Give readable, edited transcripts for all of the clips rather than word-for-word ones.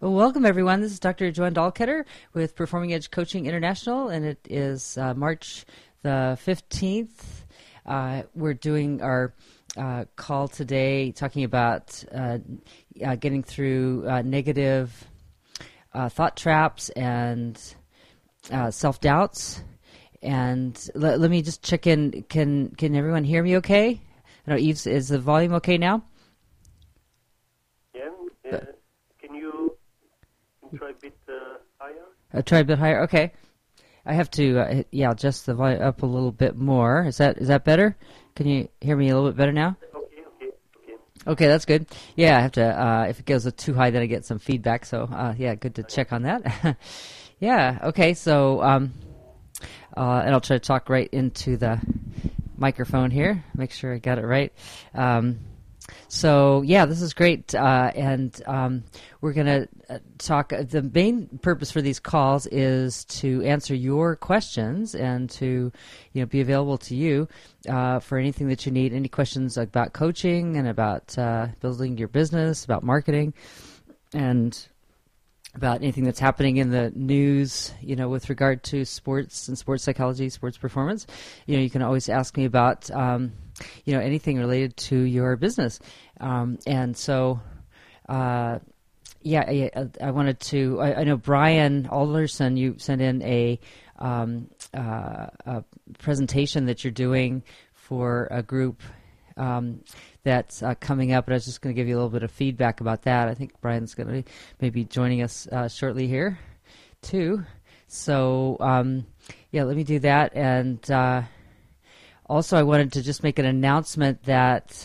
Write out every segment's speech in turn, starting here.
Well, welcome, everyone. This is Dr. Joanne Dahlketter with Performing Edge Coaching International, and it is March the 15th. We're doing our call today talking about getting through negative thought traps and self-doubts. And let me just check in. Can everyone hear me okay? I know, Yves, is the volume okay now? Yeah. Can you try a bit higher? Try a bit higher. Okay. I have to adjust the volume up a little bit more. Is that better? Can you hear me a little bit better now? Okay, that's good. Yeah, I have to. If it goes too high, then I get some feedback. So good to check on that. Yeah. Okay. So and I'll try to talk right into the microphone here. Make sure I got it right. So this is great, and we're going to talk. The main purpose for these calls is to answer your questions and to, be available to you for anything that you need. Any questions about coaching and about building your business, about marketing, and about anything that's happening in the news, with regard to sports and sports psychology, sports performance. You can always ask me about, anything related to your business. And so, I wanted to, I know Brian Alderson, you sent in a presentation that you're doing for a group that's coming up, and I was just going to give you a little bit of feedback about that. I think Brian's going to maybe joining us shortly here, too. So, let me do that. And also, I wanted to just make an announcement that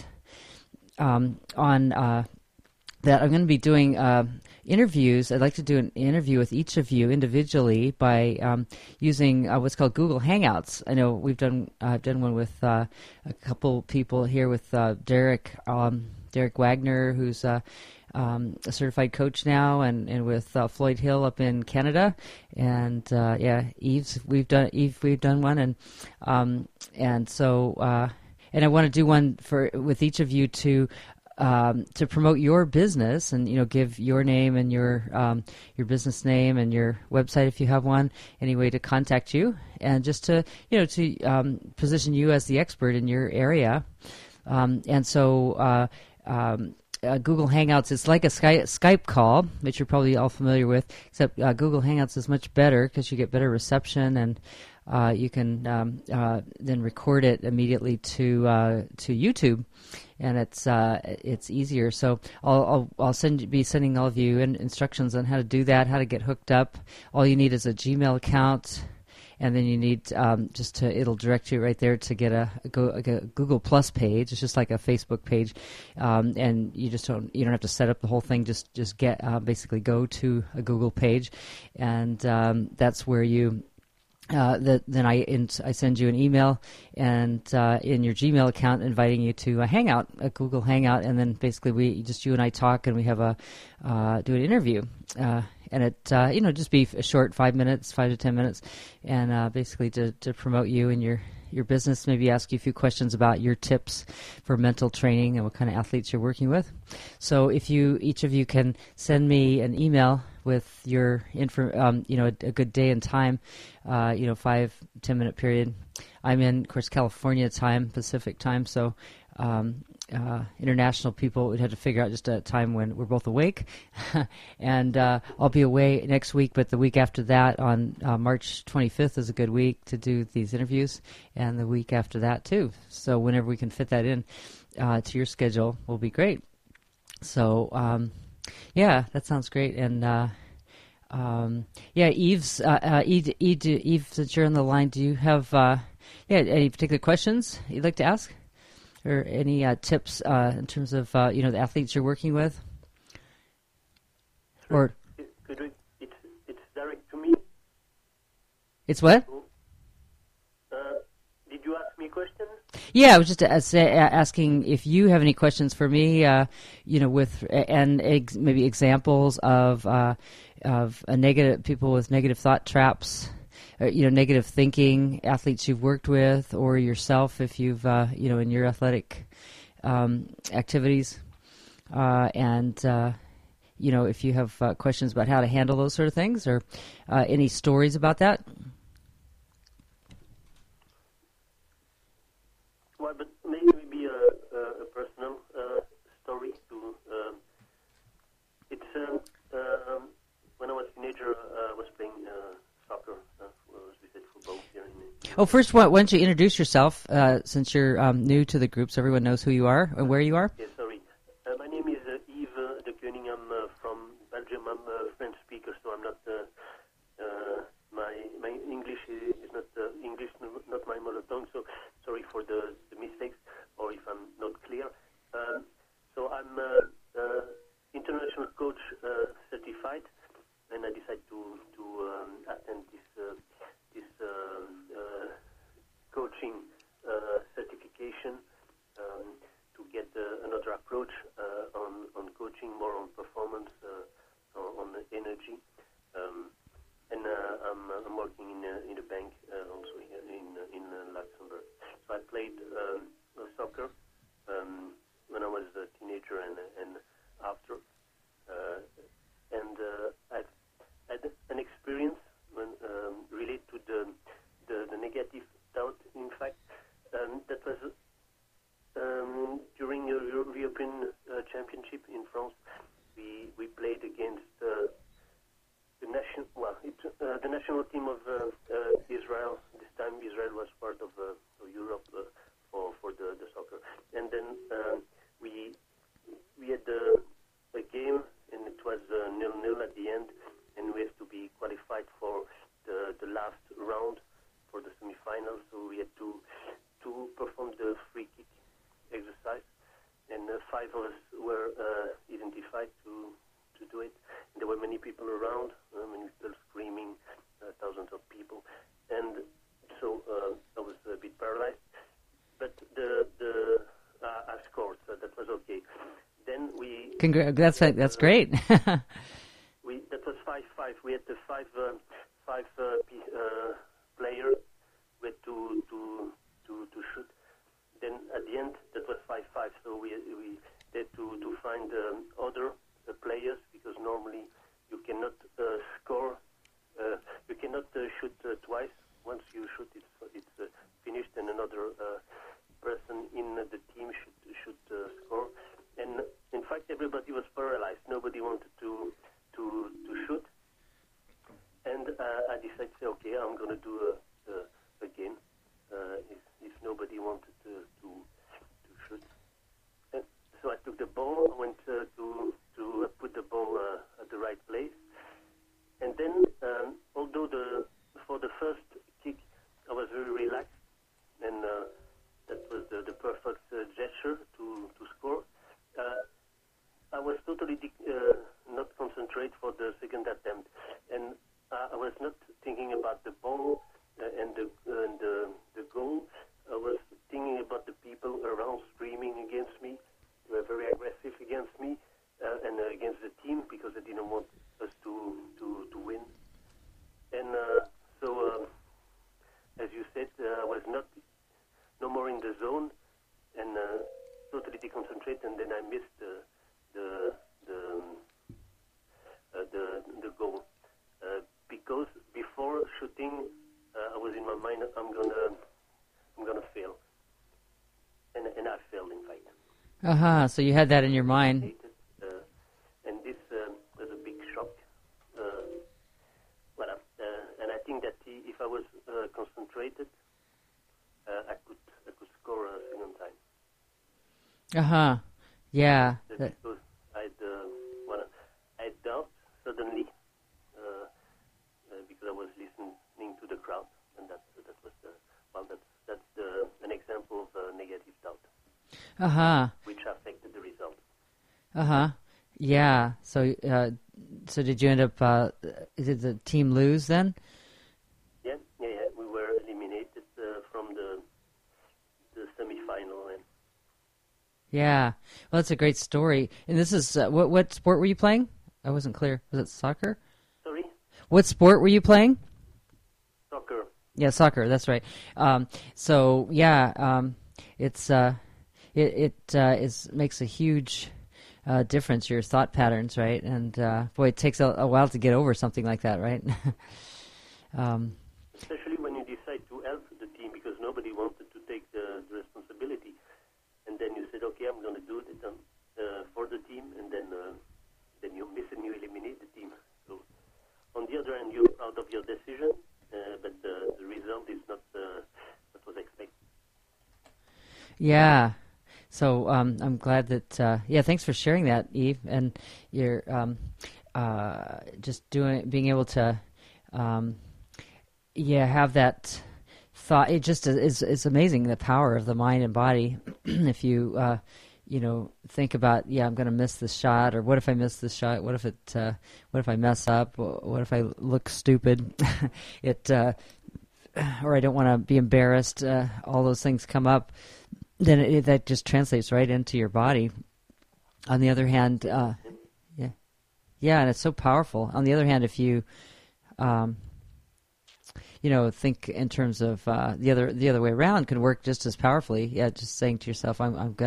that I'm going to be doing interviews. I'd like to do an interview with each of you individually by using what's called Google Hangouts. I know I've done one with a couple people here with Derek Wagner, who's a certified coach now, and with Floyd Hill up in Canada, and Yves, we've done one, and so and I want to do one with each of you to promote your business and give your name and your business name and your website if you have one, any way to contact you, and just to position you as the expert in your area, and so Google Hangouts is like a Skype call, which you're probably all familiar with, except Google Hangouts is much better because you get better reception, and you can then record it immediately to YouTube, and it's easier. So I'll be sending all of you instructions on how to do that, how to get hooked up. All you need is a Gmail account, and then you need it'll direct you right there to get a Google Plus page. It's just like a Facebook page, and you don't have to set up the whole thing. Just get basically go to a Google page, and that's where you. Then I send you an email and in your Gmail account inviting you to a Google Hangout, and then basically you and I talk, and we have do an interview, and it just be a short 5 to 10 minutes, and basically to promote you and your business, maybe ask you a few questions about your tips for mental training and what kind of athletes you're working with. So if each of you can send me an email with your a good day and time, 5-10 minute period. I'm in, of course, California time, Pacific time, so international people would have to figure out just a time when we're both awake. And I'll be away next week, but the week after that, on March 25th, is a good week to do these interviews, and the week after that too. So whenever we can fit that in to your schedule will be great. So that sounds great. And Yves, Yves, since you're on the line, do you have any particular questions you'd like to ask, or any tips in terms of the athletes you're working with? Or it's direct to me. It's what? Did you ask me a question? Yeah, I was just asking if you have any questions for me, maybe examples of negative people with negative thought traps, negative thinking, athletes you've worked with, or yourself if you've, in your athletic activities, and if you have questions about how to handle those sort of things, or any stories about that. Well, but maybe a personal story to. It's when I was a teenager, I was playing soccer. We said football here in. Oh, first, why don't you introduce yourself, since you're new to the group, so everyone knows who you are and where you are? Yes, sorry. My name is Yves de Koning. I'm from Belgium. I'm a French speaker, so I'm not. My English is not English, not my mother tongue. So sorry for the mistakes, or if I'm not clear. So I'm international coach certified, and I decided to attend this coaching certification to get another approach on coaching, more on performance, on energy. And I'm working in a bank also here in Luxembourg. So I played soccer when I was a teenager and after. And I've had an experience when related to the negative doubt. In fact, that was during a European Championship in France. We played against the national team of Israel. This time Israel was part of Europe for the soccer. And then we had a game, and it was 0-0 at the end, and we have to be qualified for the last round for the semifinals. So we had to perform the free kick exercise, and 5 of us were identified to do it. And there were many people around, many people screaming, thousands of people, and so I was a bit paralyzed. But I scored, so that was okay. Then That's great. That was 5-5. We had the five players with to shoot. Then at the end, that was 5-5. So we had to find other players, because normally you cannot score. You cannot shoot twice. Once you shoot, it's finished, and another person in the team should score. And in fact, everybody was paralyzed. Nobody wanted to shoot. And I decided, okay, I'm going to do again. If nobody wanted to shoot. And so I took the ball, went to put the ball at the right place. And then, although for the first kick, I was very relaxed, and that was the perfect gesture to score, I was totally not concentrate for the second attempt, and I was not thinking about the ball and the goal. I was thinking about the people around screaming against me. They were very aggressive against me and against the team, because they didn't want us to win. And so, as you said, I was no more in the zone, and totally deconcentrate, and then I missed the goal, because before shooting, I was in my mind, I'm gonna fail, and I failed, in fact. So you had that in your mind. And this was a big shock. And I think that if I was concentrated, I could score a second time. Yeah. Because I had doubt suddenly, because I was listening to the crowd, and that was that's an example of negative doubt. Which affected the result. Yeah. So did you end up? Did the team lose then? Yeah. We were eliminated from the semifinal. Yeah. Well, that's a great story. And this is what sport were you playing? I wasn't clear. Was it soccer? Sorry. What sport were you playing? Soccer. Yeah, soccer. That's right. It's it makes a huge difference, your thought patterns, right? And boy, it takes a while to get over something like that, right? Especially when you decide to help the team, because nobody wanted to take the responsibility. And then you said, okay, I'm going to do it for the team, and then you miss and you eliminate the team. So on the other hand, you're proud of your decision, but the result is not what was expected. Yeah. So I'm glad that. Thanks for sharing that, Yves. And you're just being able to, have that thought. It just is amazing, the power of the mind and body. If you think about, I'm going to miss this shot, or what if I miss this shot? What if I mess up? What if I look stupid? Or I don't want to be embarrassed. All those things come up. Then that just translates right into your body. On the other hand, and it's so powerful. On the other hand, if you, think in terms of the other way around, can work just as powerfully. Yeah, just saying to yourself, I'm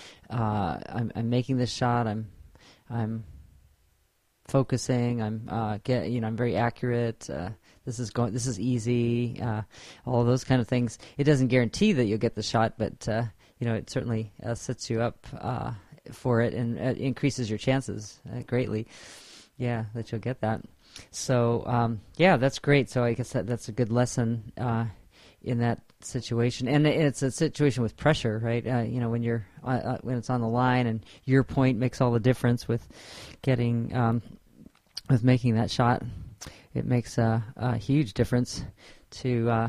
making this shot. I'm focusing. I'm very accurate. This is easy. All of those kind of things. It doesn't guarantee that you'll get the shot, but it certainly sets you up for it, and increases your chances greatly. Yeah, that you'll get that. So that's great. So I guess that's a good lesson in that situation, and it's a situation with pressure, right? When you're when it's on the line, and your point makes all the difference with getting with making that shot. It makes a huge difference to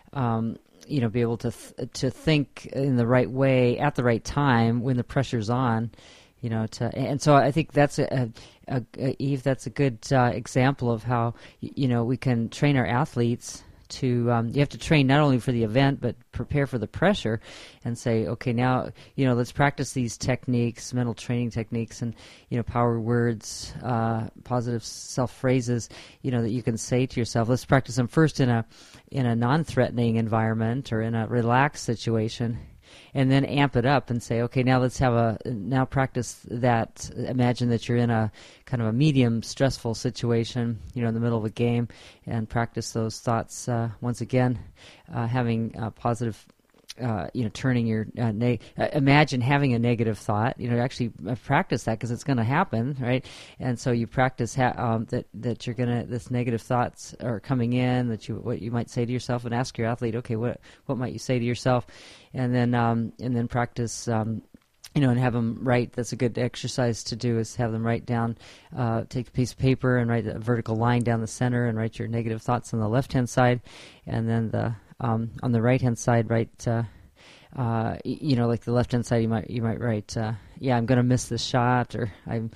be able to think in the right way at the right time when the pressure's on. And so I think that's Yves, that's a good example of how we can train our athletes to. You have to train not only for the event, but prepare for the pressure, and say, okay, now let's practice these techniques, mental training techniques, and power words, positive self phrases, that you can say to yourself. Let's practice them first in a non-threatening environment or in a relaxed situation. And then amp it up and say, okay, now let's now practice that. Imagine that you're in a kind of a medium stressful situation, in the middle of a game, and practice those thoughts once again, having positive. Turning your imagine having a negative thought. Actually practice that, because it's going to happen, right? And so you practice that you're gonna, this negative thoughts are coming in. What you might say to yourself, and ask your athlete, okay, what might you say to yourself, and then practice. And have them write. That's a good exercise to do, is have them write down, take a piece of paper and write a vertical line down the center, and write your negative thoughts on the left-hand side, and then on the right-hand side, write, like the left-hand side, you might write, I'm going to miss this shot, or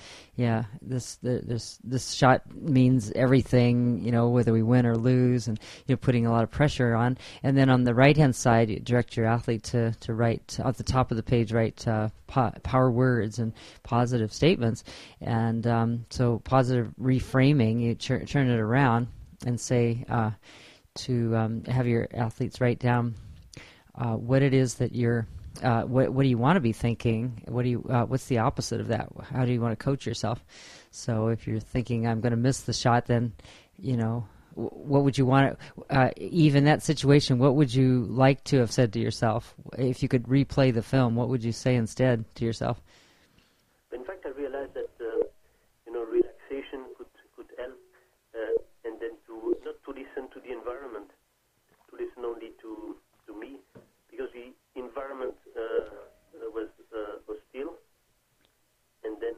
this shot means everything, whether we win or lose, and putting a lot of pressure on. And then on the right-hand side, you direct your athlete to write at the top of the page, write power words and positive statements. And so positive reframing, you turn it around and say, to have your athletes write down what it is that you're, what do you want to be thinking? What's the opposite of that? How do you want to coach yourself? So if you're thinking, I'm going to miss the shot, then what would you want to, even that situation, what would you like to have said to yourself? If you could replay the film, what would you say instead to yourself? In fact, I realized that relaxation could help, and then not to listen to the environment, to listen only to me, because the environment was hostile, and then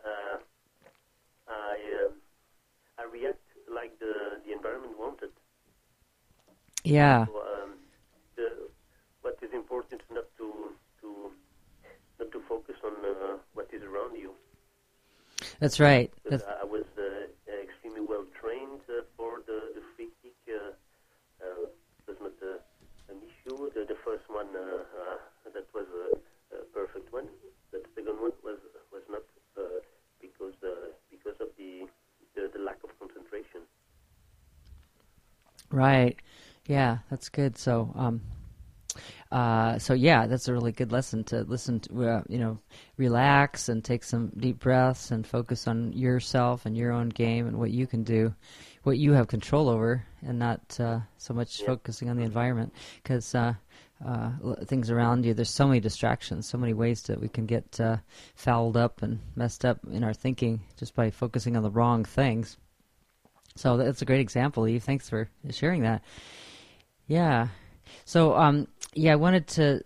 I react like the environment wanted. Yeah. So, what is important is not to focus on what is around you. That's right. I was extremely well trained for the free kick. It was not an issue. The first one that was a perfect one. The second one was not because of the lack of concentration. Right. Yeah, that's good. So So yeah, that's a really good lesson to listen to. Relax and take some deep breaths and focus on yourself and your own game and what you can do, what you have control over, and not so much focusing on the environment, because things around you, there's so many distractions, so many ways that we can get fouled up and messed up in our thinking just by focusing on the wrong things. So that's a great example, Eve. Thanks for sharing that. Yeah. So, I wanted to,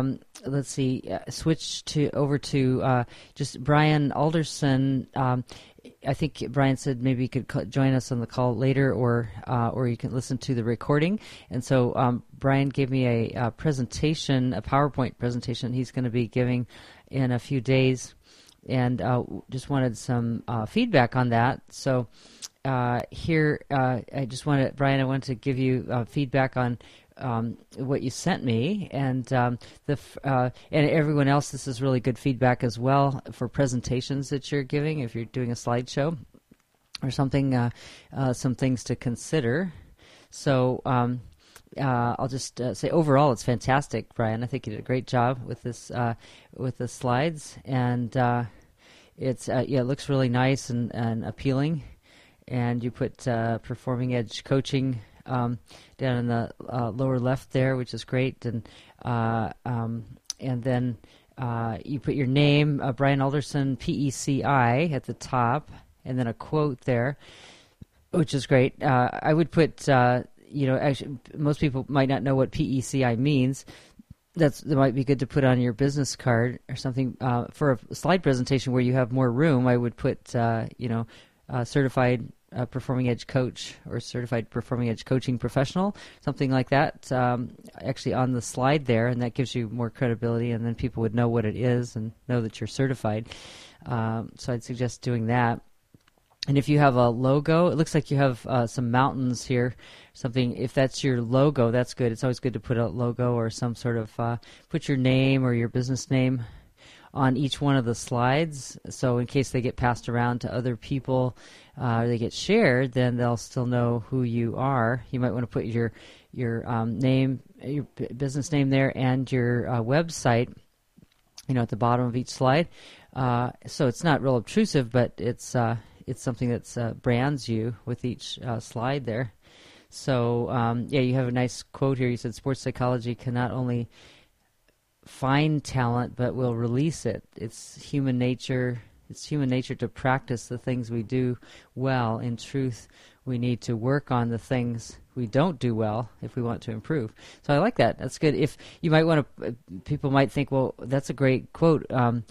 switch over to just Brian Alderson. I think Brian said maybe you could join us on the call later, or you can listen to the recording. And so Brian gave me a presentation, a PowerPoint presentation he's going to be giving in a few days, and just wanted some feedback on that. So here, I just wanted, Brian, I wanted to give you feedback on what you sent me, and and everyone else. This is really good feedback as well for presentations that you're giving. If you're doing a slideshow or something, some things to consider. So I'll just say overall, it's fantastic, Brian. I think you did a great job with this with the slides, and it looks really nice and appealing. And you put Performing Edge Coaching down in the lower left there, which is great, and then you put your name, Brian Alderson, PECI, at the top, and then a quote there, which is great. I would put, actually, most people might not know what PECI means. That might be good to put on your business card or something. For a slide presentation where you have more room, I would put, certified Performing Edge Coach or Certified Performing Edge Coaching Professional, something like that, actually on the slide there, and that gives you more credibility, and then people would know what it is and know that you're certified. So I'd suggest doing that. And if you have a logo, it looks like you have some mountains here, something. If that's your logo, that's good. It's always good to put a logo or some sort of, put your name or your business name on each one of the slides, so in case they get passed around to other people, they get shared, then they'll still know who you are. You might want to put your name, your business name there, and your website, at the bottom of each slide. So it's not real obtrusive, but it's something that brands you with each slide there. So you have a nice quote here. You said sports psychology can not only find talent, but will release it. It's human nature. It's human nature to practice the things we do well. In truth, we need to work on the things we don't do well if we want to improve. So I like that. That's good. If you might want to, people might think, well, that's a great quote.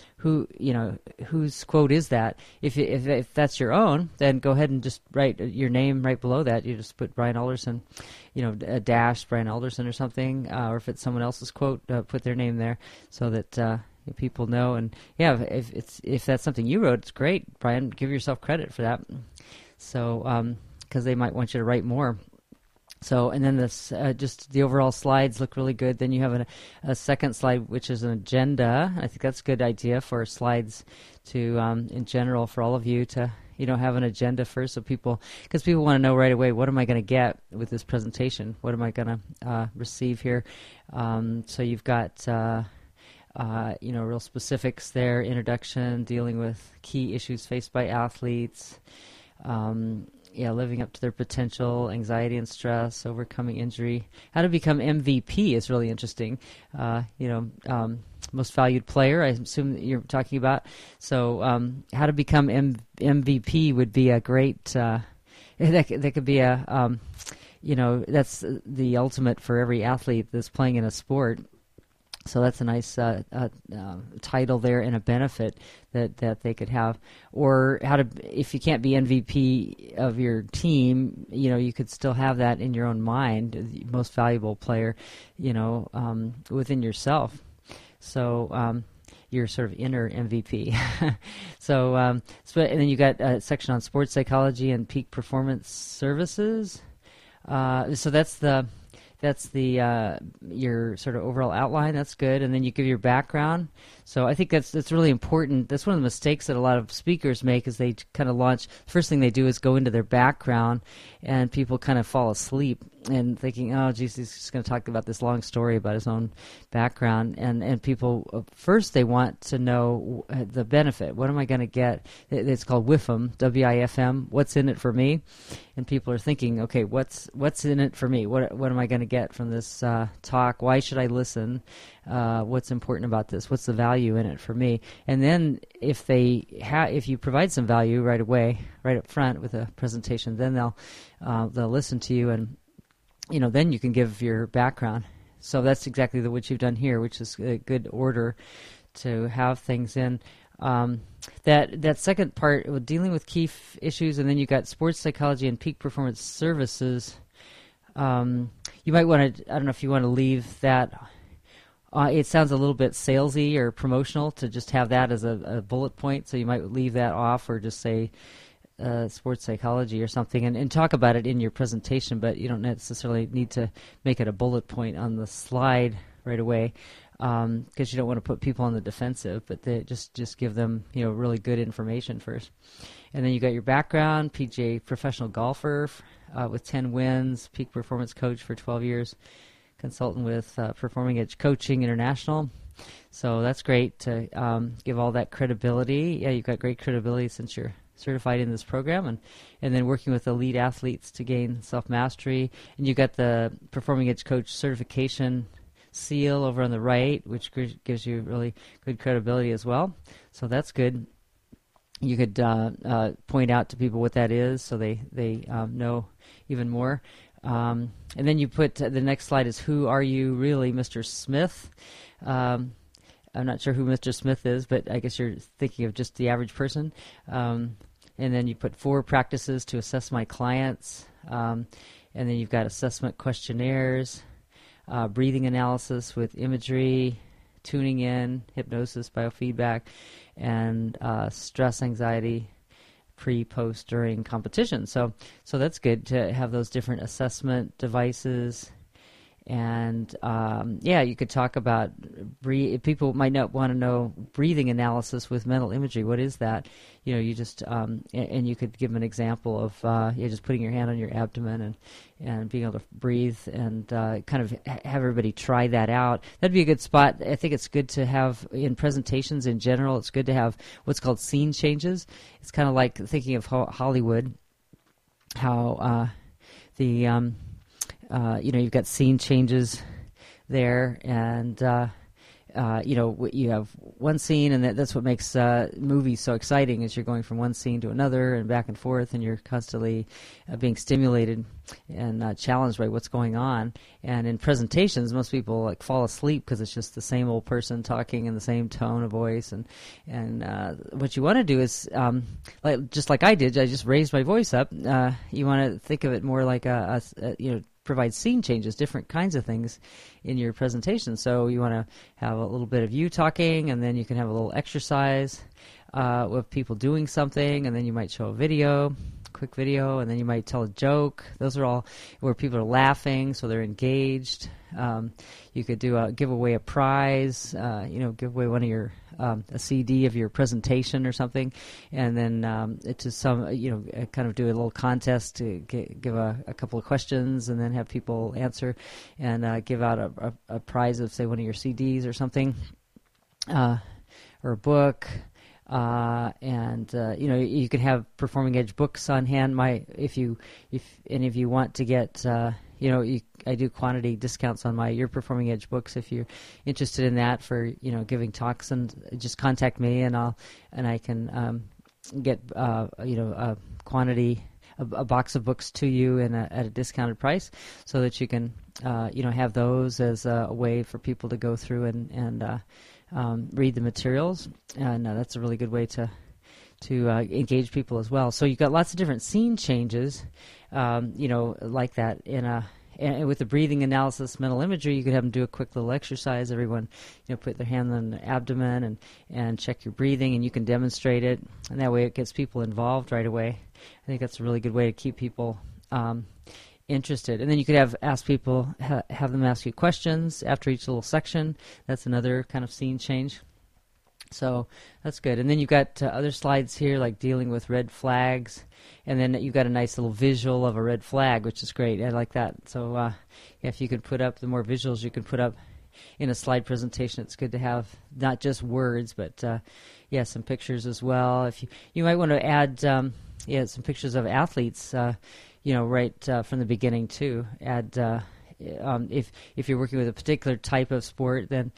Whose quote is that? If that's your own, then go ahead and just write your name right below that. You just put Brian Alderson, a dash Brian Alderson or something. Or if it's someone else's quote, put their name there so that people know. And if that's something you wrote, it's great, Brian. Give yourself credit for that. So because they might want you to write more. So, and then this, just the overall slides look really good. Then you have a second slide, which is an agenda. I think that's a good idea for slides to, in general, for all of you to, have an agenda first, so because people want to know right away, what am I going to get with this presentation? What am I going to receive here? So you've got, real specifics there, introduction, dealing with key issues faced by athletes, living up to their potential, anxiety and stress, overcoming injury. How to become MVP is really interesting. Most valued player, I assume that you're talking about. So how to become MVP would be a great, that could be a, that's the ultimate for every athlete that's playing in a sport. So that's a nice title there and a benefit that they could have. Or how to, if you can't be MVP of your team, you could still have that in your own mind, the most valuable player, within yourself. So your sort of inner MVP. So and then you got a section on sports psychology and peak performance services. So that's the your sort of overall outline. That's good. And then you give your background. So I think that's really important. That's one of the mistakes that a lot of speakers make, is they kind of launch. First thing they do is go into their background, and people kind of fall asleep and thinking, oh, geez, he's just going to talk about this long story about his own background. And people, first they want to know the benefit. What am I going to get? It's called WIFM, W-I-F-M, what's in it for me? And people are thinking, okay, what's in it for me? What am I going to get from this talk? Why should I listen? What's important about this? What's the value in it for me? And then if you provide some value right away, right up front with a presentation, then they'll listen to you, and then you can give your background. So that's exactly what you've done here, which is a good order to have things in. That second part, dealing with key issues, and then you got sports psychology and peak performance services. You might want to, I don't know if you want to leave that. It sounds a little bit salesy or promotional to just have that as a bullet point, so you might leave that off or just say sports psychology or something, and talk about it in your presentation, but you don't necessarily need to make it a bullet point on the slide right away, because you don't want to put people on the defensive, but just give them really good information first. And then you got your background, PGA professional golfer with 10 wins, peak performance coach for 12 years, consultant with Performing Edge Coaching International. So that's great to give all that credibility. Yeah, you've got great credibility since you're certified in this program, and then working with elite athletes to gain self-mastery. And you got the Performing Edge Coach certification seal over on the right, which gives you really good credibility as well. So that's good. You could point out to people what that is so they know even more. And then you put the next slide is, who are you really, Mr. Smith? I'm not sure who Mr. Smith is, but I guess you're thinking of just the average person. And then you put 4 practices to assess my clients. And then you've got assessment questionnaires, breathing analysis with imagery, tuning in, hypnosis, biofeedback, and stress, anxiety, pre, post, during competition. So that's good to have those different assessment devices. And you could talk about people might not want to know breathing analysis with mental imagery. What is that? You just and you could give them an example of just putting your hand on your abdomen and being able to breathe, and kind of have everybody try that out. That'd be a good spot. I think it's good to have in presentations in general. It's good to have what's called scene changes. It's kind of like thinking of Hollywood, how you've got scene changes there, and you have one scene, and that's what makes movies so exciting, is you're going from one scene to another and back and forth, and you're constantly being stimulated and challenged by what's going on. And in presentations, most people fall asleep because it's just the same old person talking in the same tone of voice. And what you want to do is, just like I did, I just raised my voice up. You want to think of it more like provide scene changes, different kinds of things in your presentation. So you want to have a little bit of you talking, and then you can have a little exercise with people doing something, and then you might show a quick video, and then you might tell a joke. Those are all where people are laughing, so they're engaged. You could give away a prize, give away one of your a CD of your presentation or something, and then to some, kind of do a little contest to give a couple of questions, and then have people answer, and give out a prize of, say, one of your CDs or something, or a book. You can have Performing Edge books on hand. If any of you want to get, I do quantity discounts on your Performing Edge books. If you're interested in that for, giving talks, and just contact me, and I can get a quantity, a box of books to you at a discounted price, so that you can have those as a way for people to go through and read the materials, and that's a really good way to engage people as well. So you've got lots of different scene changes, like that. And with the breathing analysis, mental imagery, you could have them do a quick little exercise. Everyone, put their hand on the abdomen and check your breathing, and you can demonstrate it, and that way it gets people involved right away. I think that's a really good way to keep people interested. And then you could have them ask you questions after each little section. That's another kind of scene change. So that's good. And then you've got other slides here, like dealing with red flags. And then you've got a nice little visual of a red flag, which is great. I like that. So if you could put up, the more visuals you can put up in a slide presentation, it's good to have not just words, but some pictures as well. If you might want to add some pictures of athletes, right from the beginning too. Add if you're working with a particular type of sport, then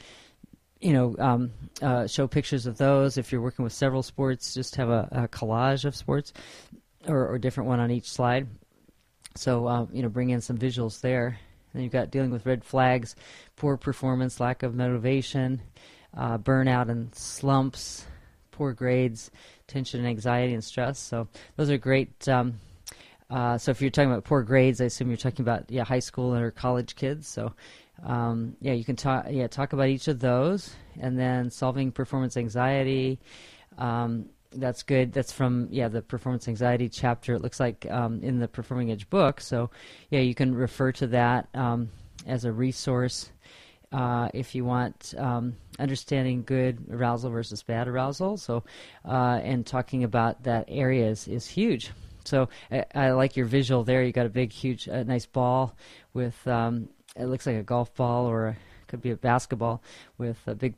show pictures of those. If you're working with several sports, just have a collage of sports or a different one on each slide. So, bring in some visuals there. And then you've got dealing with red flags, poor performance, lack of motivation, burnout and slumps, poor grades, tension and anxiety and stress. So those are great. So if you're talking about poor grades, I assume you're talking about high school or college kids. So you can talk about each of those, and then solving performance anxiety. That's good. That's from the performance anxiety chapter. It looks like in the Performing Edge book. So you can refer to that as a resource if you want understanding good arousal versus bad arousal. So and talking about that area is huge. So I like your visual there. You got a big, huge, nice ball with it looks like a golf ball or could be a basketball with a big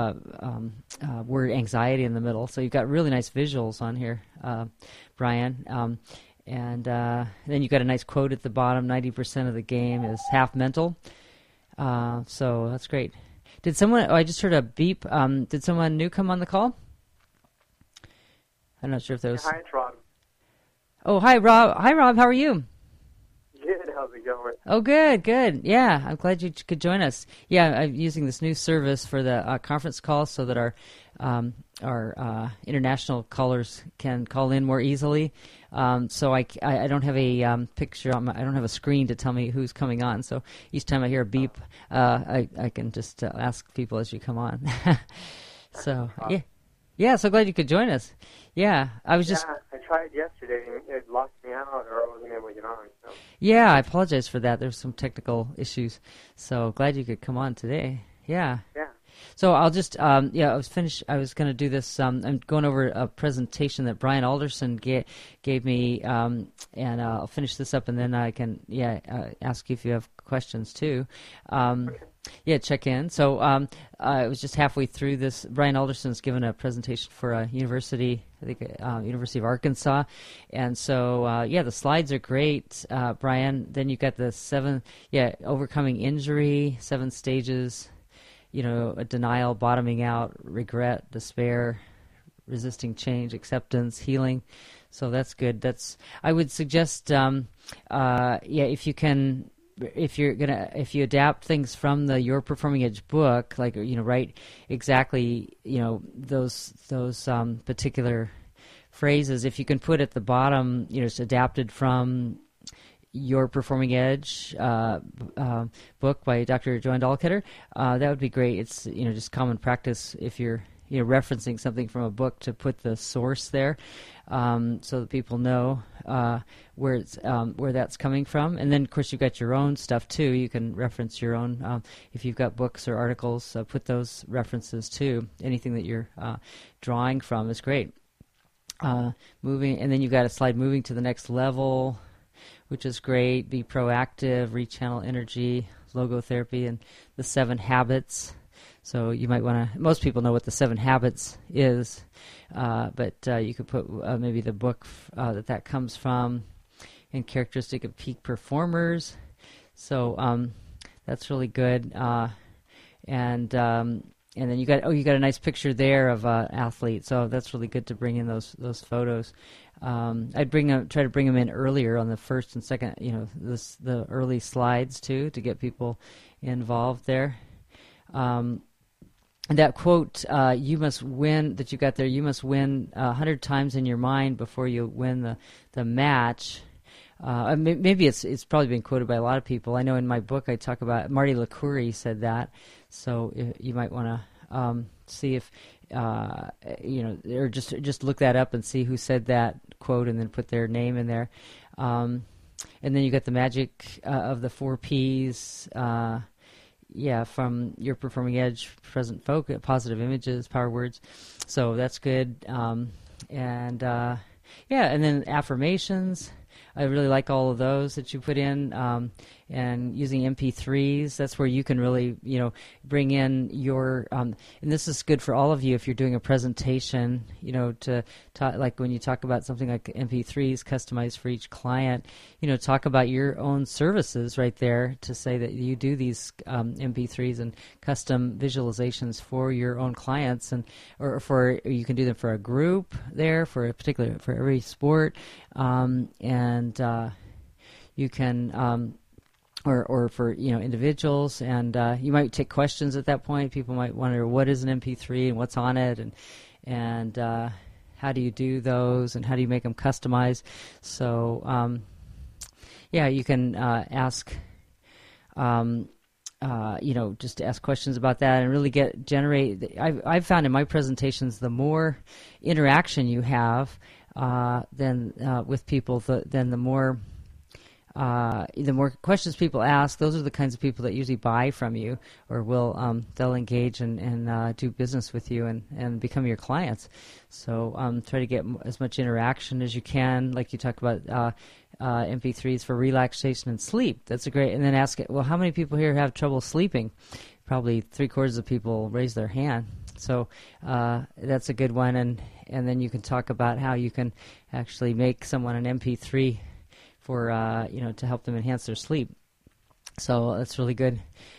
word anxiety in the middle. So you've got really nice visuals on here, Brian. And then you've got a nice quote at the bottom. 90% of the game is half mental. So that's great. Did someone? Oh, I just heard a beep. Did someone new come on the call? I'm not sure if there was. Hi, it's Rob. Oh, hi, Rob. Hi, Rob. How are you? Good. How's it going? Oh, good, good. Yeah, I'm glad you could join us. Yeah, I'm using this new service for the conference calls so that our international callers can call in more easily. So I don't have a picture on I don't have a screen to tell me who's coming on. So each time I hear a beep, I can just ask people as you come on. So yeah. So glad you could join us. Yeah, I was just. Yeah, I tried yesterday and it locked me out, or I wasn't able to get on. So. Yeah, I apologize for that. There's some technical issues. So glad you could come on today. Yeah. Yeah. So I'll just, I was going to do this. I'm going over a presentation that Brian Alderson gave me, and I'll finish this up, and then I can, ask you if you have questions too. Okay. Yeah, check in. So I was just halfway through this. Brian Alderson's given a presentation for a university, I think University of Arkansas. And so, the slides are great, Brian. Then you've got the overcoming injury, 7 stages, a denial, bottoming out, regret, despair, resisting change, acceptance, healing. So that's good. I would suggest, if you can. If you adapt things from the Your Performing Edge book, like write exactly those particular phrases. If you can put at the bottom, it's adapted from Your Performing Edge book by Dr. Joanne Dahlketter, that would be great. It's just common practice if you're referencing something from a book to put the source there, so that people know where that's coming from. And then, of course, you've got your own stuff too. You can reference your own if you've got books or articles. Put those references too. Anything that you're drawing from is great. Moving, and then you've got a slide moving to the next level, which is great. Be proactive, rechannel energy, logotherapy, and the 7 habits. So you might want to. Most people know what the 7 habits is, but you could put maybe the book that comes from, and characteristic of peak performers. So that's really good. And then you got a nice picture there of an athlete. So that's really good to bring in those photos. I'd try to bring them in earlier on the first and second, the early slides too, to get people involved there. And that quote, you must win, that you got there, you must win 100 times in your mind before you win the match. Maybe it's probably been quoted by a lot of people. I know in my book I talk about, Marty LaCourie said that, so you might want to see if, or just look that up and see who said that quote and then put their name in there. And then you got the magic of the 4 Ps, from Your Performing Edge, present focus, positive images, power words. So that's good. And then affirmations. I really like all of those that you put in, and using MP3s. That's where you can really, bring in your. And this is good for all of you if you're doing a presentation. To talk, like when you talk about something like MP3s customized for each client. Talk about your own services right there to say that you do these MP3s and custom visualizations for your own clients, or you can do them for a group there for every sport, and you can. Or for individuals, and you might take questions at that point. People might wonder what is an MP3 and what's on it, and how do you do those, and how do you make them customized. So you can ask just to ask questions about that and really generate. I've found in my presentations, the more interaction you have with people, then the more questions people ask. Those are the kinds of people that usually buy from you, or they'll engage and do business with you and become your clients. So try to get as much interaction as you can, like you talk about MP3s for relaxation and sleep. That's a great. And then ask it. Well, how many people here have trouble sleeping? Probably 3/4 of people raise their hand. So that's a good one. And then you can talk about how you can actually make someone an MP3 for to help them enhance their sleep. So that's really good.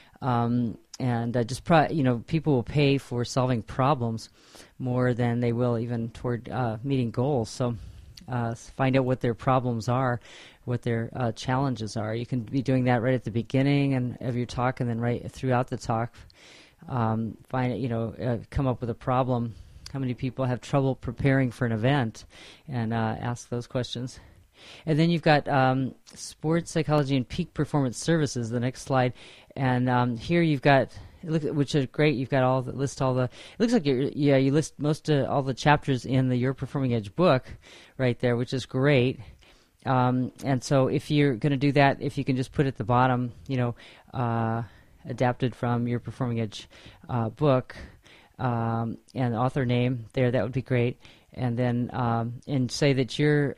People will pay for solving problems more than they will even toward meeting goals. So find out what their problems are, what their challenges are. You can be doing that right at the beginning of your talk, and then right throughout the talk. Come up with a problem. How many people have trouble preparing for an event? And ask those questions. And then you've got sports psychology and peak performance services, the next slide. And here you've got, which is great. You've got it looks like you list most of all the chapters in the Your Performing Edge book right there, which is great. And so if you're going to do that, if you can just put at the bottom, adapted from Your Performing Edge book, and author name there, that would be great. And then and say that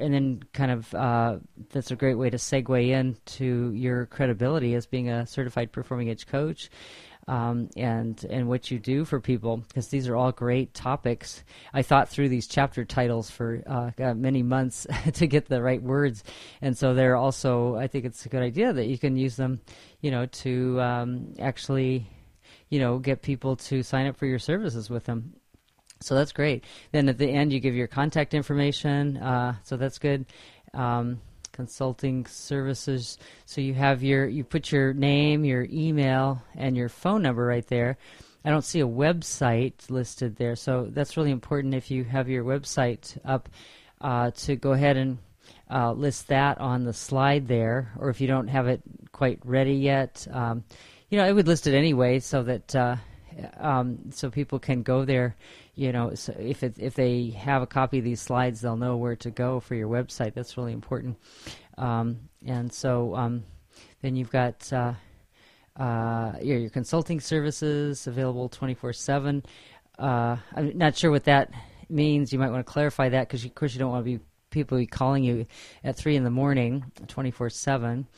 that's a great way to segue into your credibility as being a certified Performing Edge coach, and what you do for people, because these are all great topics. I thought through these chapter titles for many months to get the right words, and so they're also, I think it's a good idea that you can use them, to actually, get people to sign up for your services with them. So that's great. Then at the end, you give your contact information. So that's good. Consulting services. So you put your name, your email, and your phone number right there. I don't see a website listed there. So that's really important if you have your website up, to go ahead and list that on the slide there. Or if you don't have it quite ready yet, I would list it anyway so that so people can go there. So if they have a copy of these slides, they'll know where to go for your website. That's really important. And so then you've got your consulting services available 24/7. I'm not sure what that means. You might want to clarify that, because of course you don't want to be people be calling you at 3 a.m, 24/7.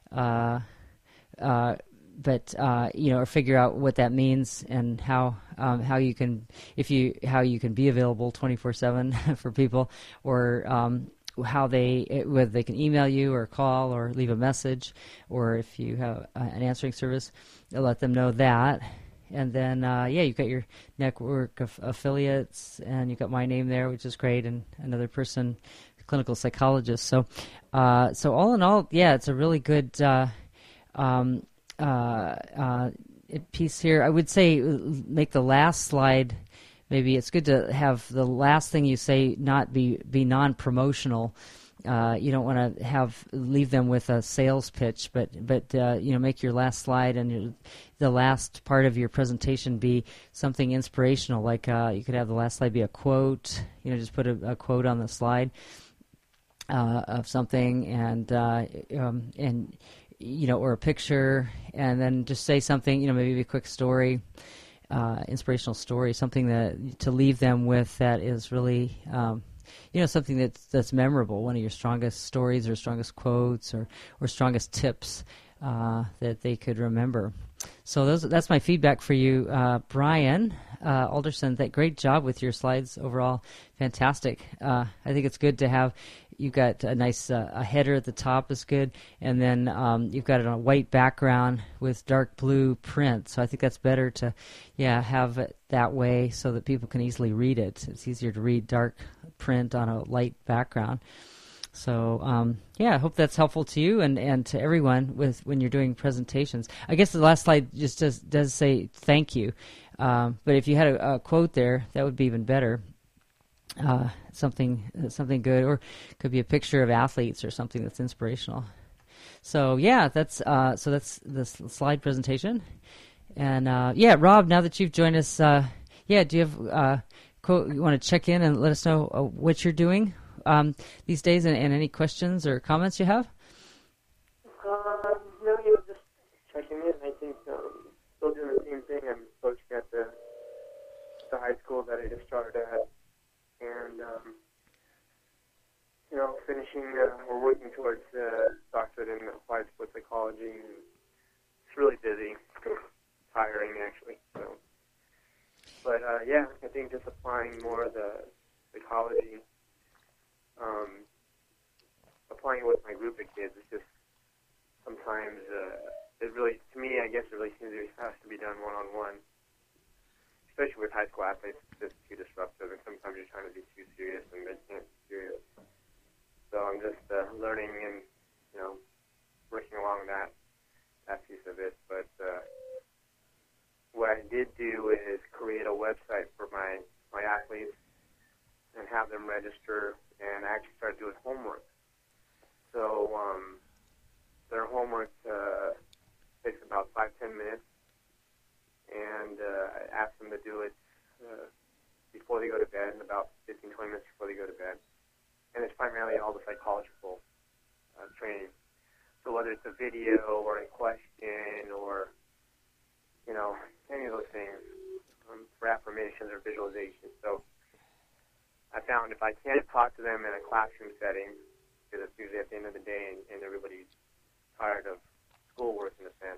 But or figure out what that means, and how you can be available 24/7 for people, or whether they can email you or call or leave a message, or if you have an answering service, let them know that. And then you've got your network of affiliates, and you've got my name there, which is great, and another person, clinical psychologist. So all in all, it's a really good piece here. I would say make the last slide, maybe it's good to have the last thing you say not be non-promotional. You don't want to leave them with a sales pitch, but make your last slide and the last part of your presentation be something inspirational. Like you could have the last slide be a quote. Just put a quote on the slide of something, and or a picture, and then just say something, maybe a quick story, inspirational story, something that to leave them with that is really, something that's memorable, one of your strongest stories or strongest quotes or strongest tips that they could remember. So that's my feedback for you, Brian Alderson. Great job with your slides overall. Fantastic. I think it's good to have. You've got a nice a header at the top is good, and then you've got it on a white background with dark blue print. So I think that's better to, have it that way so that people can easily read it. It's easier to read dark print on a light background. So, I hope that's helpful to you and to everyone when you're doing presentations. I guess the last slide just does say thank you. But if you had a quote there, that would be even better. Something good, or could be a picture of athletes or something that's inspirational. So, that's the slide presentation. And, Rob, now that you've joined us, do you have quote you want to check in and let us know what you're doing these days, and any questions or comments you have? No, just checking in. I think still doing the same thing. I'm coaching at the high school that I just started at, and finishing. We're working towards doctorate in applied sports psychology, and it's really busy, tiring actually. So, but I think just applying more of the psychology. Applying it with my group of kids, it's just sometimes it really, to me, I guess it really seems it has to be done one-on-one, especially with high school athletes. It's just too disruptive, and sometimes you're trying to be too serious and they can't be serious. So I'm just learning and working along that piece of it. But what I did do is create a website for my athletes and have them register, and I actually started doing homework. So their homework takes about 5-10 minutes, and I ask them to do it before they go to bed, about 15-20 minutes before they go to bed. And it's primarily all the psychological training. So whether it's a video or a question or, any of those things for affirmations or visualization. So I found if I can't talk to them in a classroom setting, because it's usually at the end of the day and everybody's tired of schoolwork in a sense,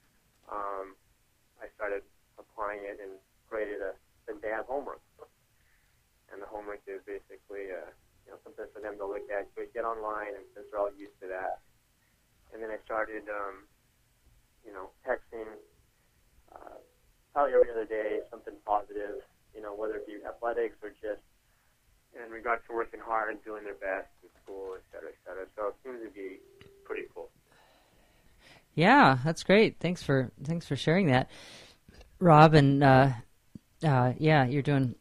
I started applying it and created a they have homework. And the homework is basically something for them to look at, get online, and since they're all used to that. And then I started, texting probably every other day, something positive, whether it be athletics or just in regards to working hard and doing their best in school, et cetera, et cetera. So it seems to be pretty cool. Yeah, that's great. Thanks for sharing that, Rob. And you're doing.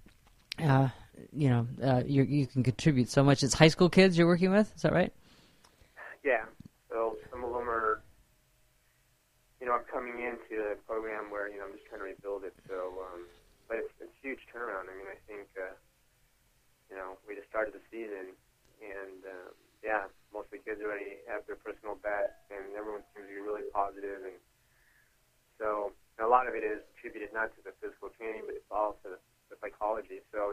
You can contribute so much. It's high school kids you're working with. Is that right? Yeah. So some of them are. I'm coming into a program where I'm just trying to rebuild it. So, but it's a huge turnaround. I mean, I think. We just started the season, and most of the kids already have their personal best, and everyone seems to be really positive, and so a lot of it is attributed not to the physical training, but it's also the psychology. So,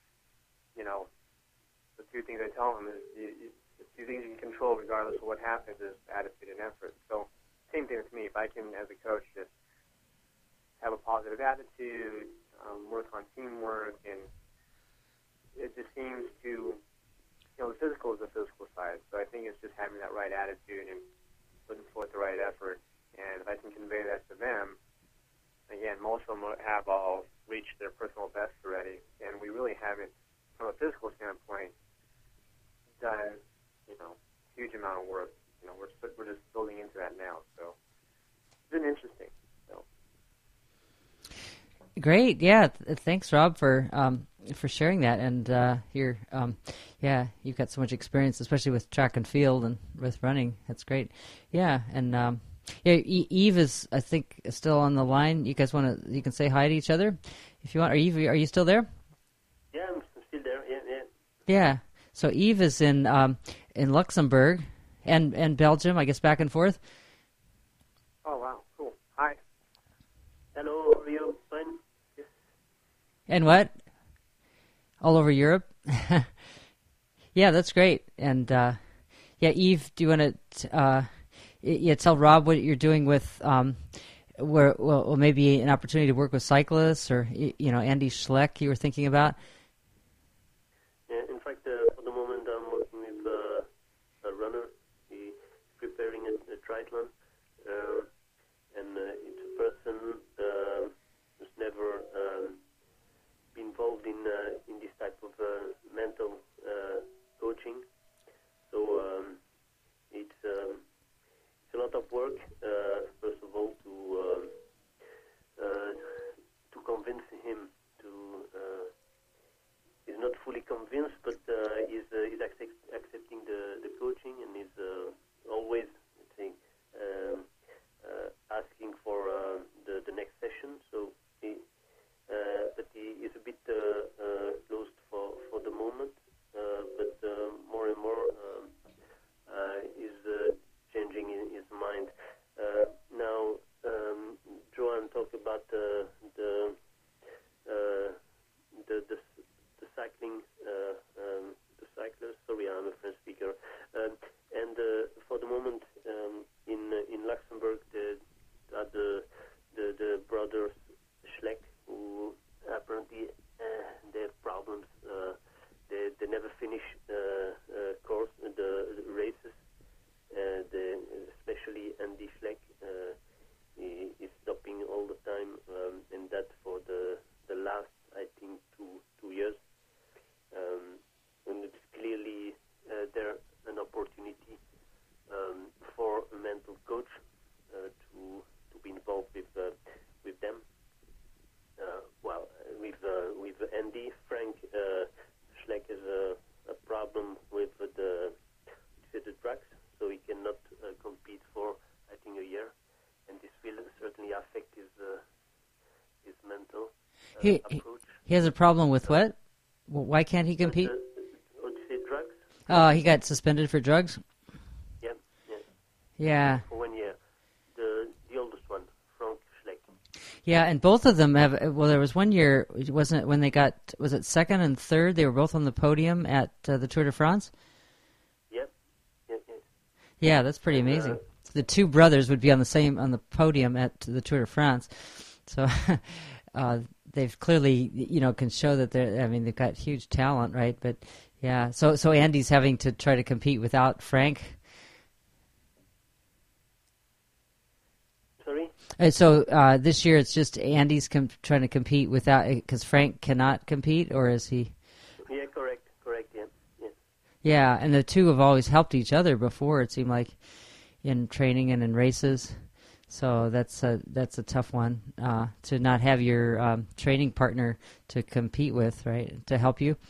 the two things I tell them is the two things you can control regardless of what happens is attitude and effort. So, same thing with me. If I can, as a coach, just have a positive attitude, work on teamwork, and it just seems to, the physical is the physical side. So I think it's just having that right attitude and putting forth the right effort. And if I can convey that to them, again, most of them have all reached their personal best already. And we really haven't, from a physical standpoint, done, huge amount of work. We're just building into that now. So it's been interesting. So. Great. Yeah. Thanks, Rob, for sharing that. And you've got so much experience, especially with track and field and with running. That's great. Yeah. And Eve is, I think, still on the line. You guys you can say hi to each other if you want. Eve, are you still there? Yeah, I'm still there. Yeah. Yeah. So Eve is in Luxembourg and Belgium, I guess, back and forth. Hello, how are you? Fine? Yes. And what? All over Europe? Yeah, that's great. And yeah, Eve, do you want to tell Rob what you're doing with maybe an opportunity to work with cyclists or Andy Schleck you were thinking about? Yeah, in fact, for the moment, I'm working with a runner. He's preparing a triathlon, and it's a person who's never been involved in this type of mental coaching. So it's a lot of work. First of all, to convince him to. He's not fully convinced, but he's accepting the coaching, and he's always, let's say, asking for the next session. So but he is a bit closed for the moment, but more and more is changing in his mind. Now, Joanne talked about the cycling, the cyclers. Sorry, I'm a French speaker. And for the moment, in Luxembourg, the brothers Schleck, who apparently they have problems. They never finish the races. Especially Andy Schleck, he is stopping all the time, and that for the last, I think, two years. And it's clearly there an opportunity for a mental coach to be involved with them. With Andy, Frank Schleck has a problem with the drugs, so he cannot compete for, I think, a year, and this will certainly affect his mental approach. He has a problem with what? Why can't he compete? Drugs. He got suspended for drugs? Yeah. Yeah. For 1 year. The oldest one, Frank Schleck. Yeah, and both of them have. Well, there was 1 year, wasn't it, when they got? Was it second and third? They were both on the podium at the Tour de France. Yep. Yeah, that's pretty amazing. The two brothers would be on the podium at the Tour de France. So they've clearly, can show that they've got huge talent, right? But yeah, so Andy's having to try to compete without Frank. Sorry? So this year it's just Andy's trying to compete without, because Frank cannot compete, or is he? Yeah, correct, yeah. Yeah, and the two have always helped each other before, it seemed like, in training and in races. So that's a tough one, to not have your training partner to compete with, right, to help you.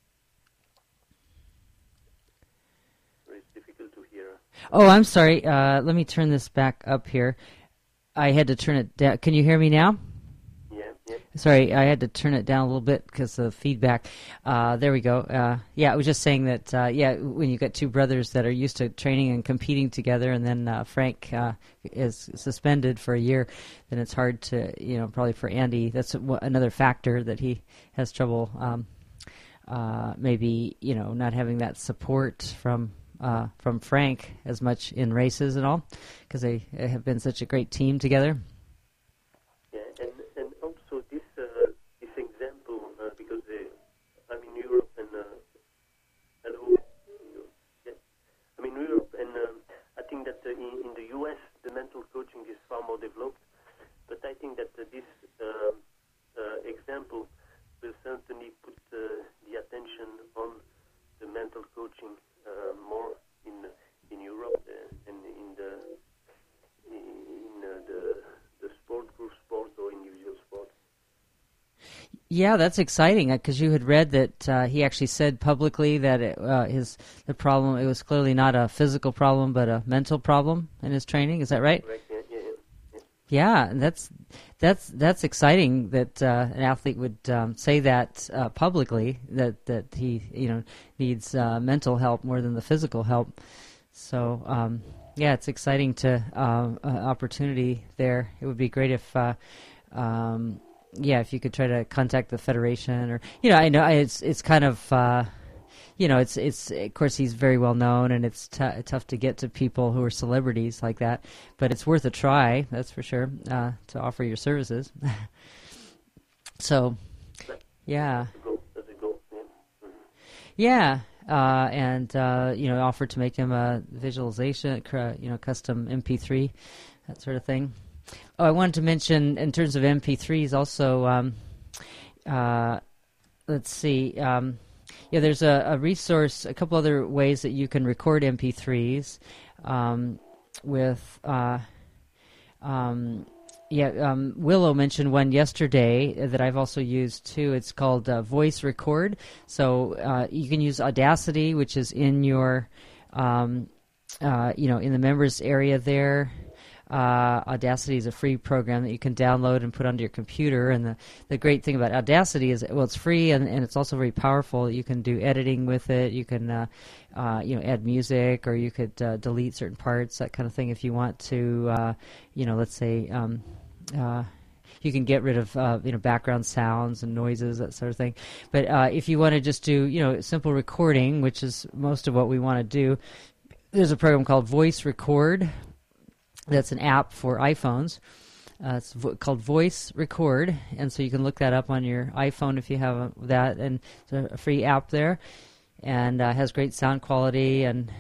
It's difficult to hear. Oh, I'm sorry. Let me turn this back up here. I had to turn it down. Can you hear me now? Yeah. Sorry, I had to turn it down a little bit because of feedback. There we go. Yeah, I was just saying that, when you got two brothers that are used to training and competing together, and then Frank is suspended for a year, then it's hard to, probably for Andy, that's another factor that he has trouble maybe, not having that support from Frank as much in races and all, because they have been such a great team together. Yeah, and also this example, because I'm in Europe and hello, yeah, I'm in Europe, and I think that in the US the mental coaching is far more developed, but I think that this example will certainly put the attention on the mental coaching more in Europe and in the sport, group sport, or individual sport. Yeah, that's exciting, because you had read that he actually said publicly that the problem, it was clearly not a physical problem but a mental problem in his training. Is that right? Correct. Yeah. Yeah, and that's exciting that an athlete would say that publicly, that he needs mental help more than the physical help. So yeah, it's exciting to opportunity there. It would be great if yeah, if you could try to contact the Federation, or I know it's kind of it's of course he's very well known, and it's tough to get to people who are celebrities like that, but it's worth a try, that's for sure, to offer your services. So, yeah. That's a goal. Yeah. And offer to make him a visualization, custom MP3, that sort of thing. Oh, I wanted to mention in terms of MP3s also. Let's see. There's a resource, a couple other ways that you can record MP3s with. Willow mentioned one yesterday that I've also used too. It's called Voice Record. So you can use Audacity, which is in your, in the members area there. Audacity is a free program that you can download and put onto your computer. And the great thing about Audacity is, well, it's free and it's also very powerful. You can do editing with it. You can, add music, or you could delete certain parts, that kind of thing, if you want to. Let's say you can get rid of background sounds and noises, that sort of thing. But if you want to just do simple recording, which is most of what we want to do, there's a program called Voice Record. That's an app for iPhones. It's called Voice Record, and so you can look that up on your iPhone if you have that, and it's a free app there, and has great sound quality, and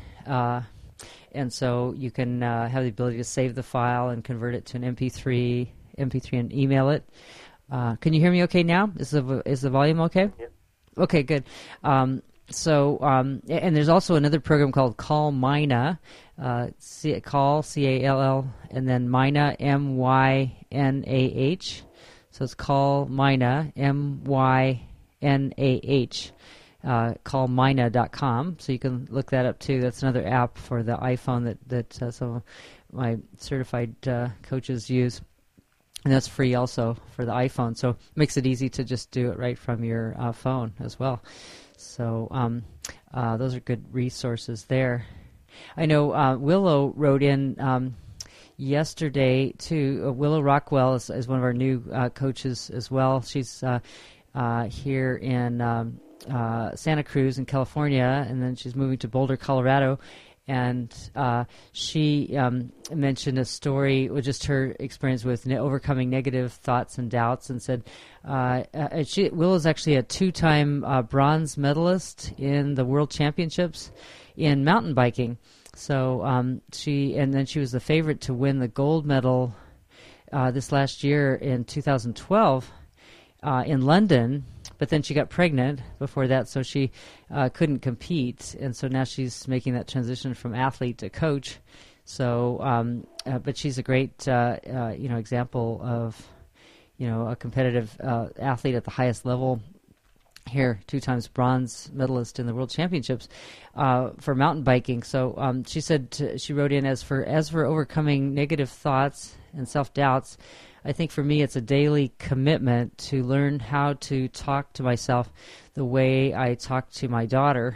so you can have the ability to save the file and convert it to an MP3 and email it. Can you hear me okay now? Is the volume okay? Yeah. Okay, good. And there's also another program called Call Myna, Call, C-A-L-L, and then Myna, M-Y-N-A-H. So it's Call Myna, M-Y-N-A-H, callmyna.com. So you can look that up too. That's another app for the iPhone that some of my certified coaches use. And that's free also for the iPhone. So it makes it easy to just do it right from your phone as well. So those are good resources there. I know Willow wrote in yesterday too. Willow Rockwell is one of our new coaches as well. She's here in Santa Cruz in California, and then she's moving to Boulder, Colorado. And she mentioned a story with just her experience with overcoming negative thoughts and doubts, and said Will is actually a 2-time bronze medalist in the World Championships in mountain biking. So she was the favorite to win the gold medal this last year in 2012 in London. But then she got pregnant before that, so she couldn't compete, and so now she's making that transition from athlete to coach. So, but she's a great, example of, a competitive athlete at the highest level. Here, 2 times bronze medalist in the World Championships for mountain biking. So she said she wrote in as for overcoming negative thoughts and self-doubts. I think for me it's a daily commitment to learn how to talk to myself the way I talk to my daughter.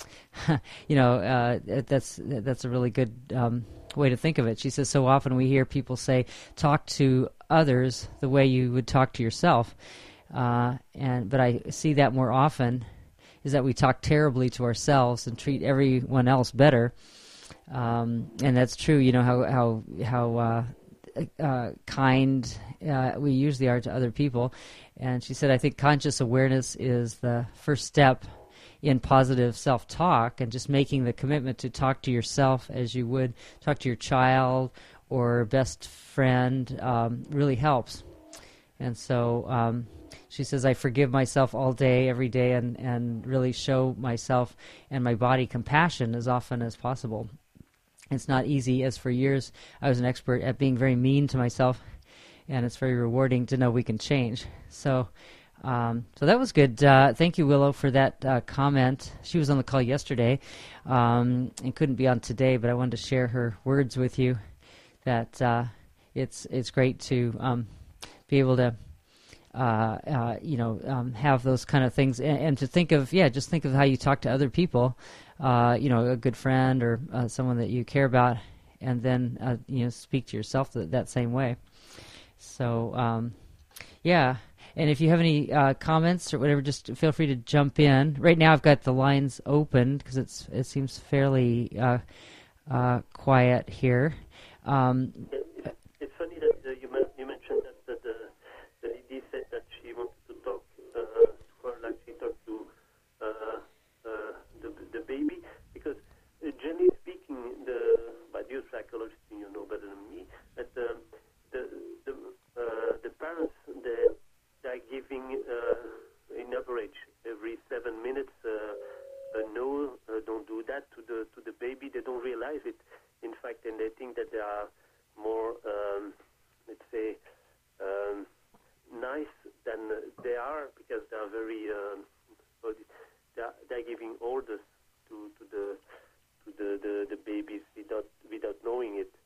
That's a really good way to think of it. She says so often we hear people say, talk to others the way you would talk to yourself. But I see that more often is that we talk terribly to ourselves and treat everyone else better. And that's true, how kind we usually are to other people. And she said, I think conscious awareness is the first step in positive self-talk, and just making the commitment to talk to yourself as you would talk to your child or best friend really helps. And so she says, I forgive myself all day, every day, and really show myself and my body compassion as often as possible. It's not easy, as for years I was an expert at being very mean to myself, and it's very rewarding to know we can change. So that was good. Thank you, Willow, for that comment. She was on the call yesterday and couldn't be on today, but I wanted to share her words with you, that it's great to be able to have those kind of things, and to think of, just think of how you talk to other people, a good friend or someone that you care about, and then speak to yourself that same way. So Yeah. And if you have any comments or whatever, just feel free to jump in. Right now, I've got the lines open because it seems fairly quiet here. It's funny that you mentioned that the lady said that she wanted to talk to her like she talked to the baby, because generally speaking, but you're a psychologist, you know better than me, that the parents they're giving in average every 7 minutes no, don't do that to the baby. They don't realize it, in fact, and they think that they are more, let's say, nice than they are, because they are very they're giving orders to the babies without knowing it.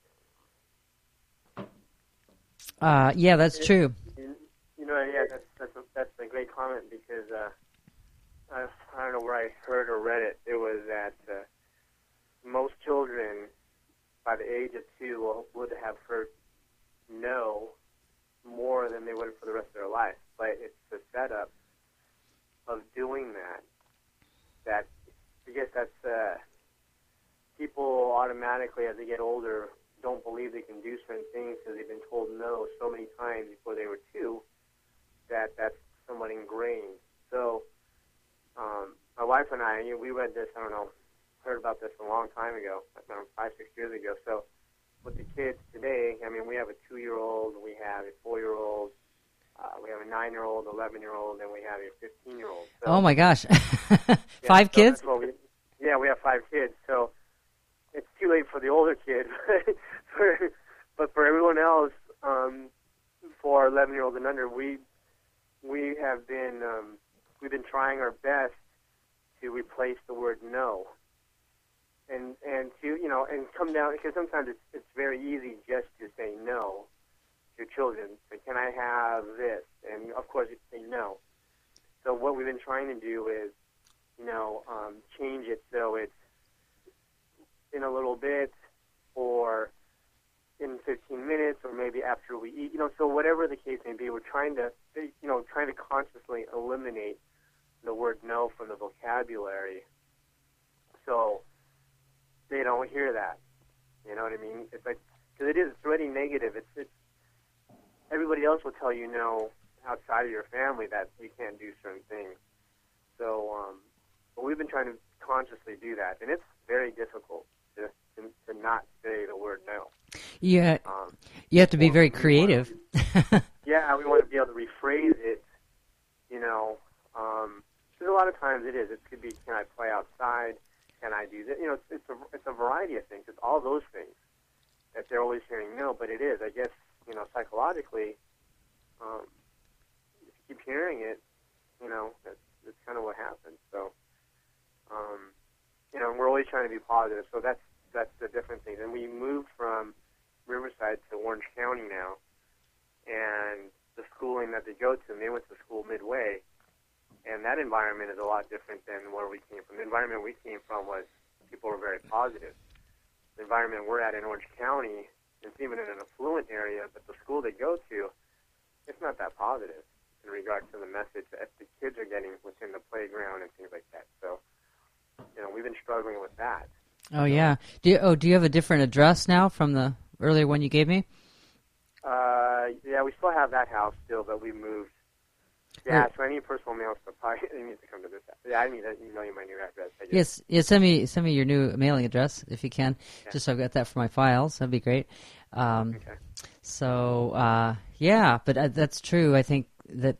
Yeah, that's true. You know, yeah, that's a great comment, because I don't know where I heard or read it. It was that most children by the age of 2 would have heard no more than they would for the rest of their life. But it's the setup of doing that I guess that's people automatically, as they get older, don't believe they can do certain things because they've been told no so many times before they were 2 that that's somewhat ingrained. So my wife and I, we read this, I don't know, heard about this a long time ago, 5-6 years ago. So with the kids today, I mean, we have a 2-year-old, we have a 4-year-old, we have a 9-year-old, 11-year-old, and we have a 15-year-old. So, oh my gosh, 5 kids? We have 5 kids. So it's too late for the older kid, but for everyone else, for 11-year-olds and under, we have been we've been trying our best to replace the word no, and to and come down, because sometimes it's very easy just to say no to your children. Say, can I have this? And of course you say no. So what we've been trying to do is change it so it's in a little bit, or in 15 minutes, or maybe after we eat. So whatever the case may be, we're trying to consciously eliminate the word no from the vocabulary, so they don't hear that. You know what I mean? It's like, because it's already negative. It's everybody else will tell you no outside of your family that you can't do certain things. So, but we've been trying to consciously do that, and it's very difficult to not say the word no. Yeah, you have to be very creative. Yeah, we want to be able to rephrase it. Because a lot of times it could be, can I play outside? Can I do this? It's a variety of things. It's all those things that they're always hearing no, but it is. I guess, psychologically, if you keep hearing it, that's kind of what happens. So, we're always trying to be positive. So that's the different thing. And we moved from Riverside to Orange County now, and the schooling that they go to, and they went to school Midway, and that environment is a lot different than where we came from. The environment we came from was people were very positive. The environment we're at in Orange County, it's even in an affluent area, but the school they go to, it's not that positive in regards to the message that the kids are getting within the playground and things like that. So, we've been struggling with that. Oh, yeah. Do you have a different address now from the earlier one you gave me? Yeah, we still have that house still, but we moved. Yeah, so any personal mail stuff, it needs to come to this house. Yeah, I need to email you my new address. Yes, send me your new mailing address if you can, just so I've got that for my files. That'd be great. Okay. So, but that's true. I think that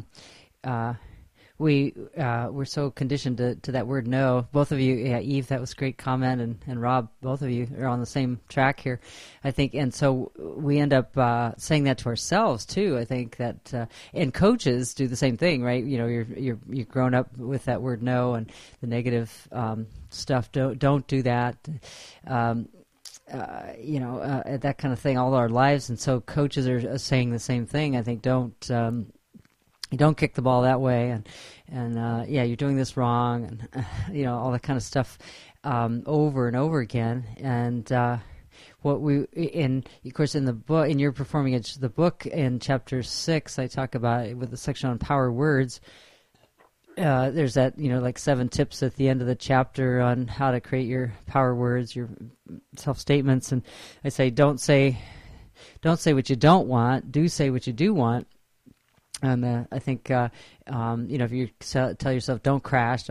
we're so conditioned to that word no. Both of you, Eve, that was a great comment, and Rob, both of you are on the same track here, I think. And so we end up saying that to ourselves too. I think that, and coaches do the same thing, right? You're grown up with that word no and the negative stuff. Don't do that. That kind of thing all our lives, and so coaches are saying the same thing. I think you don't kick the ball that way, and you're doing this wrong, and all that kind of stuff over and over again. And what we in of course in the book in your Performing Edge, the book in chapter 6, I talk about with the section on power words. There's that, like 7 tips at the end of the chapter on how to create your power words, your self-statements. And I say, don't say what you don't want, do say what you do want. And I think, if you tell yourself, don't crash,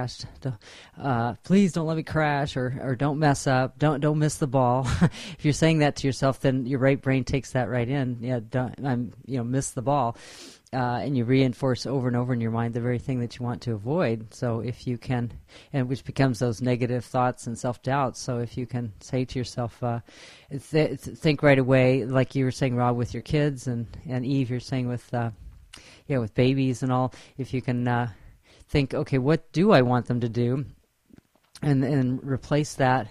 please don't let me crash, or don't mess up, don't miss the ball. If you're saying that to yourself, then your right brain takes that right in. Yeah, miss the ball. And you reinforce over and over in your mind the very thing that you want to avoid. So if you can, and which becomes those negative thoughts and self-doubt. So if you can say to yourself, think right away, like you were saying, Rob, with your kids, and Eve, you're saying with babies and all, if you can think, okay, what do I want them to do? And replace that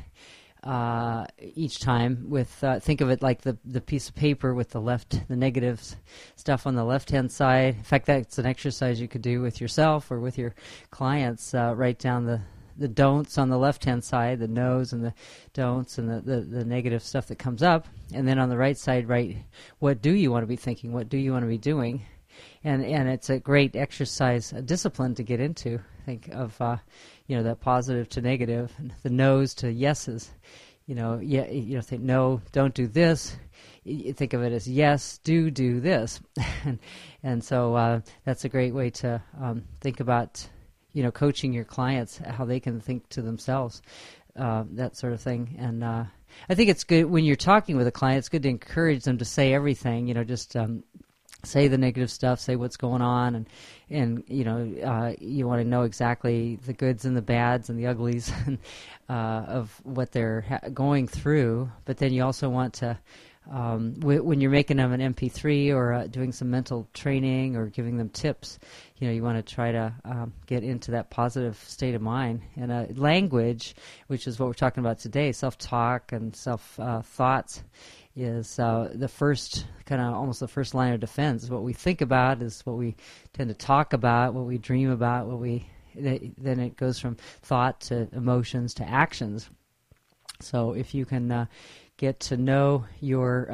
each time with think of it like the piece of paper with the negative stuff on the left-hand side. In fact, that's an exercise you could do with yourself or with your clients. Write down the don'ts on the left-hand side, the no's and the don'ts and the negative stuff that comes up. And then on the right side, write what do you want to be thinking, what do you want to be doing. And it's a great exercise, a discipline to get into. Think of that positive to negative, and the no's to yeses. Think no, don't do this. You think of it as yes, do this, and so that's a great way to think about coaching your clients, how they can think to themselves, that sort of thing. And I think it's good when you're talking with a client. It's good to encourage them to say everything. Just say the negative stuff, say what's going on, and you want to know exactly the goods and the bads and the uglies of what they're going through. But then you also want to, when you're making them an MP3 or doing some mental training or giving them tips, you want to try to get into that positive state of mind. And language, which is what we're talking about today, self-talk and self-thoughts, is the first almost the first line of defense. What we think about is what we tend to talk about, what we dream about, then it goes from thought to emotions to actions. So if you can get to know your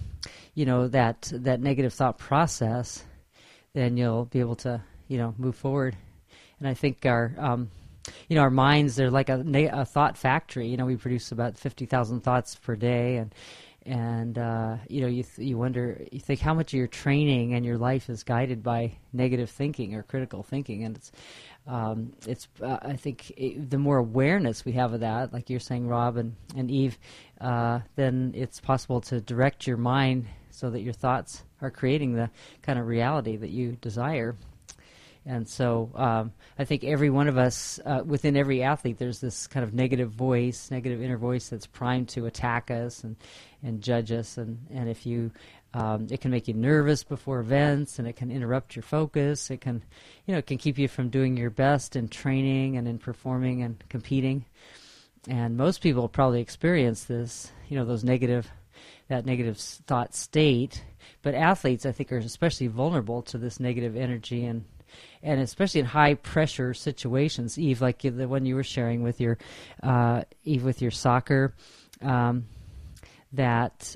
that negative thought process, then you'll be able to move forward. And I think our minds, they're like a thought factory. We produce about 50,000 thoughts per day, and you wonder, you think how much of your training and your life is guided by negative thinking or critical thinking. And it's I think the more awareness we have of that, like you're saying, Rob and Eve, then it's possible to direct your mind so that your thoughts are creating the kind of reality that you desire. And so I think every one of us, within every athlete, there's this kind of negative inner voice that's primed to attack us and judge us. And if you, it can make you nervous before events, and it can interrupt your focus. It can keep you from doing your best in training and in performing and competing. And most people probably experience this, that negative thought state. But athletes, I think, are especially vulnerable to this negative energy, and especially in high pressure situations. Eve, like the one you were sharing with your with your soccer, that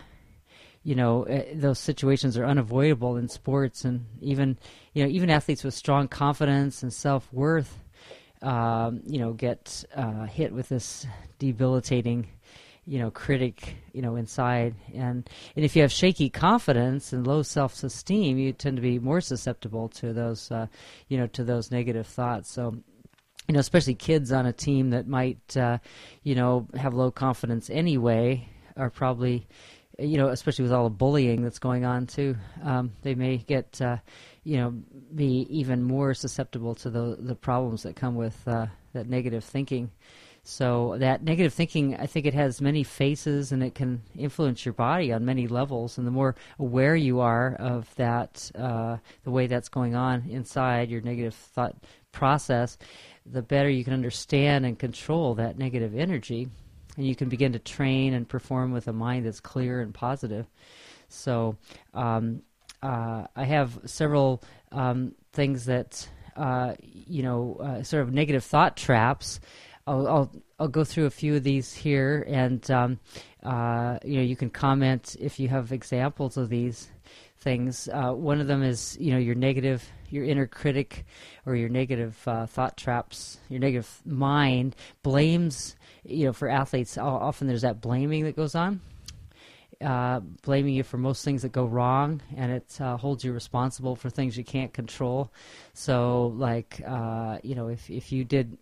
those situations are unavoidable in sports, and even athletes with strong confidence and self-worth get hit with this debilitating critic, inside. And if you have shaky confidence and low self-esteem, you tend to be more susceptible to those, to those negative thoughts. So, especially kids on a team that might, have low confidence anyway, are probably, especially with all the bullying that's going on too, they may get, be even more susceptible to the problems that come with that negative thinking. So that negative thinking, I think it has many faces, and it can influence your body on many levels. And the more aware you are of that, the way that's going on inside your negative thought process, the better you can understand and control that negative energy. And you can begin to train and perform with a mind that's clear and positive. So I have several things that, sort of negative thought traps. I'll go through a few of these here, and you can comment if you have examples of these things. One of them is your your inner critic, or your negative thought traps. Your negative mind blames. For athletes, often there's that blaming that goes on. Blaming you for most things that go wrong, and it holds you responsible for things you can't control. So, like, if you did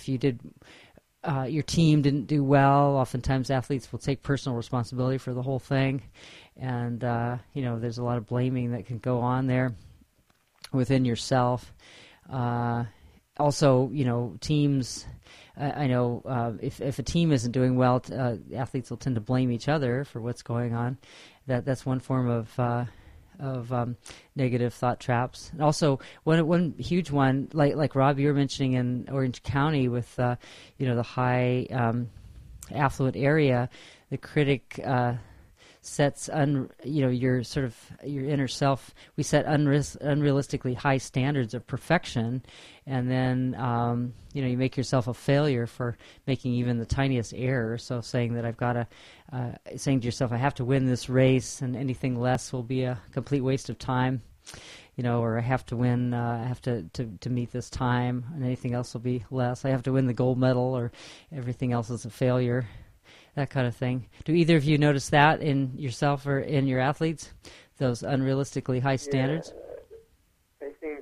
your team didn't do well, oftentimes athletes will take personal responsibility for the whole thing, and there's a lot of blaming that can go on there within yourself. Also, teams. I know if a team isn't doing well, athletes will tend to blame each other for what's going on. That's one form of negative thought traps. And also, one huge one, like Rob, you were mentioning in Orange County with the high affluent area, the critic sets your inner self. We set unrealistically high standards of perfection, and then you make yourself a failure for making even the tiniest error. So saying that saying to yourself, I have to win this race, and anything less will be a complete waste of time. Or I have to win. I have to meet this time, and anything else will be less. I have to win the gold medal, or everything else is a failure. That kind of thing. Do either of you notice that in yourself or in your athletes? Those unrealistically high standards? I think,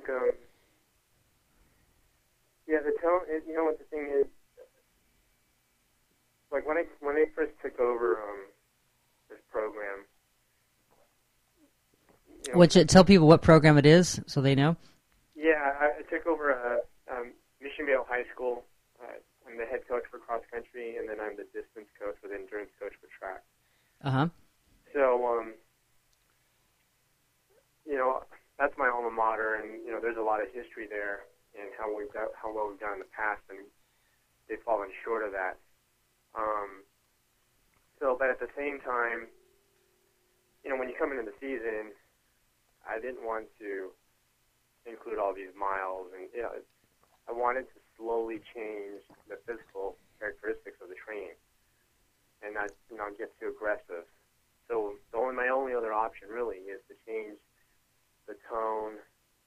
the tone, what the thing is, like when I first took over this program. Tell people what program it is so they know? Yeah, I took over Mission Vale High School. I'm the head coach for cross country, and then I'm the distance coach or the endurance coach for track. So, that's my alma mater, and there's a lot of history there and how well we've done in the past, and they've fallen short of that. But at the same time, when you come into the season, I didn't want to include all these miles, and I wanted to slowly change the physical characteristics of the training and not, get too aggressive. So my only other option really is to change the tone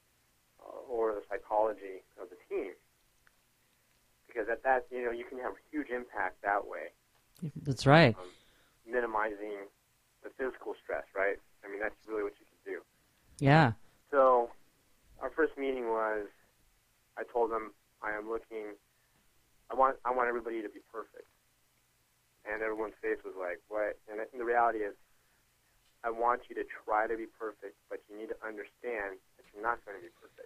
or the psychology of the team, because at that, you can have a huge impact that way. That's right. Minimizing the physical stress, right? I mean, that's really what you can do. Yeah. So our first meeting was, I told them, I want everybody to be perfect. And everyone's face was like, what? And the reality is, I want you to try to be perfect, but you need to understand that you're not going to be perfect.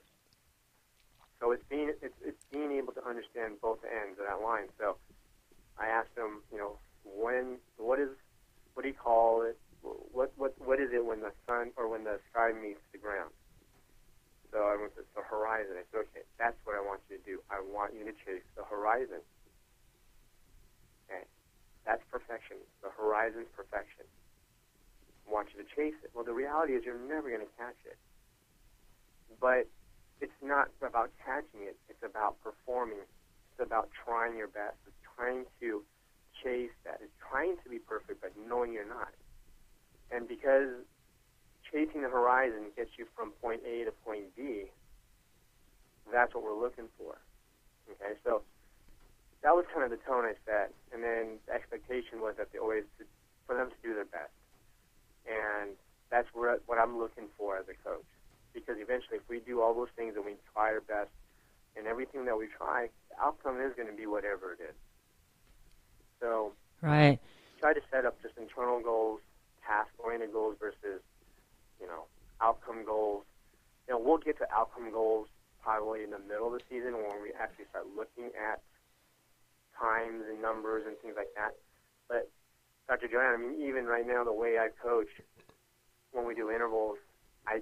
So it's being able to understand both ends of that line. So I asked them, what do you call it? What is it when the sun or when the sky meets the ground? So I went to the horizon. I said, okay, that's what I want you to do. I want you to chase the horizon. Okay, that's perfection. The horizon's perfection. I want you to chase it. Well, the reality is you're never going to catch it. But it's not about catching it. It's about performing. It's about trying your best. It's trying to chase that. It's trying to be perfect, but knowing you're not. And because chasing the horizon gets you from point A to point B, that's what we're looking for. Okay, so that was kind of the tone I set, and then the expectation was that for them to do their best, and that's what I'm looking for as a coach. Because eventually, if we do all those things and we try our best, and everything that we try, the outcome is going to be whatever it is. So, right, try to set up just internal goals, task-oriented goals versus outcome goals. We'll get to outcome goals probably in the middle of the season when we actually start looking at times and numbers and things like that. But Dr. Joanne, I mean, even right now, the way I coach, when we do intervals, I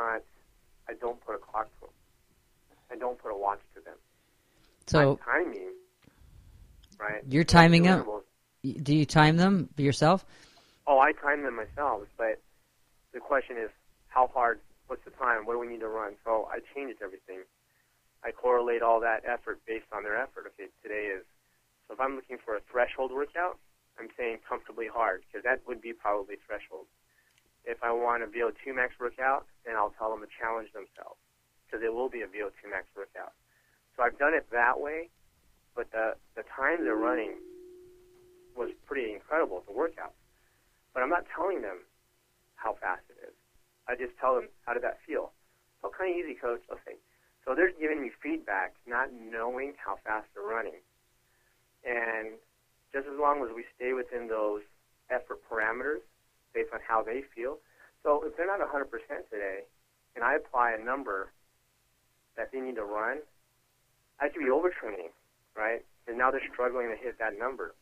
don't put a clock to them. I don't put a watch to them. So I'm timing, right? You're timing them? Do you time them yourself? Oh, I time them myself, but the question is, how hard, what's the time, what do we need to run? So I change everything. I correlate all that effort based on their effort. Okay, today is So if I'm looking for a threshold workout, I'm saying comfortably hard, because that would be probably threshold. If I want a VO2 max workout, then I'll tell them to challenge themselves, because it will be a VO2 max workout. So I've done it that way, but the times they're running was pretty incredible, the workout. But I'm not telling them how fast it is. I just tell them, how did that feel? Oh, kind of easy, coach. Okay. So they're giving me feedback, not knowing how fast they're running. And just as long as we stay within those effort parameters based on how they feel. So if they're not 100% today, and I apply a number that they need to run, I could be overtraining, right? And now they're struggling to hit that number.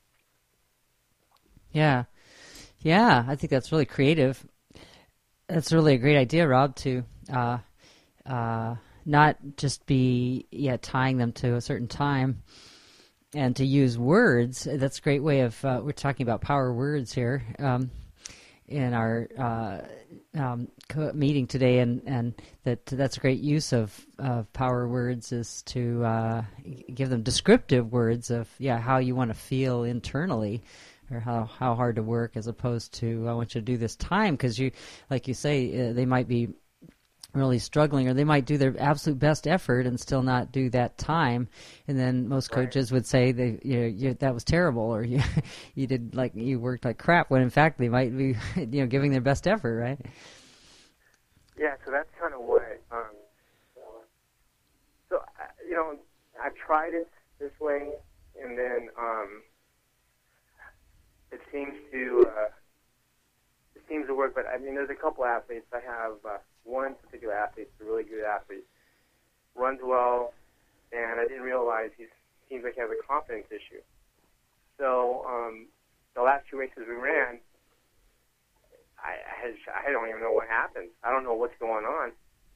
Yeah. Yeah, I think that's really creative. That's really a great idea, Rob, to not just be tying them to a certain time, and to use words. That's a great way of, we're talking about power words here in our meeting today, and that's a great use of power words, is to give them descriptive words of how you want to feel internally, or how hard to work, as opposed to I want you to do this time, because you, like you say, they might be really struggling, or they might do their absolute best effort and still not do that time, and then most coaches would say that was terrible, or you worked like crap, when in fact they might be giving their best effort, right? Yeah, so that's kind of what I've tried it this way, and then it seems to work. But I mean, there's a couple athletes. I have one particular athlete, a really good athlete, runs well, and I didn't realize he seems like he has a confidence issue. So the last 2 races we ran, I don't even know what happened. I don't know what's going on.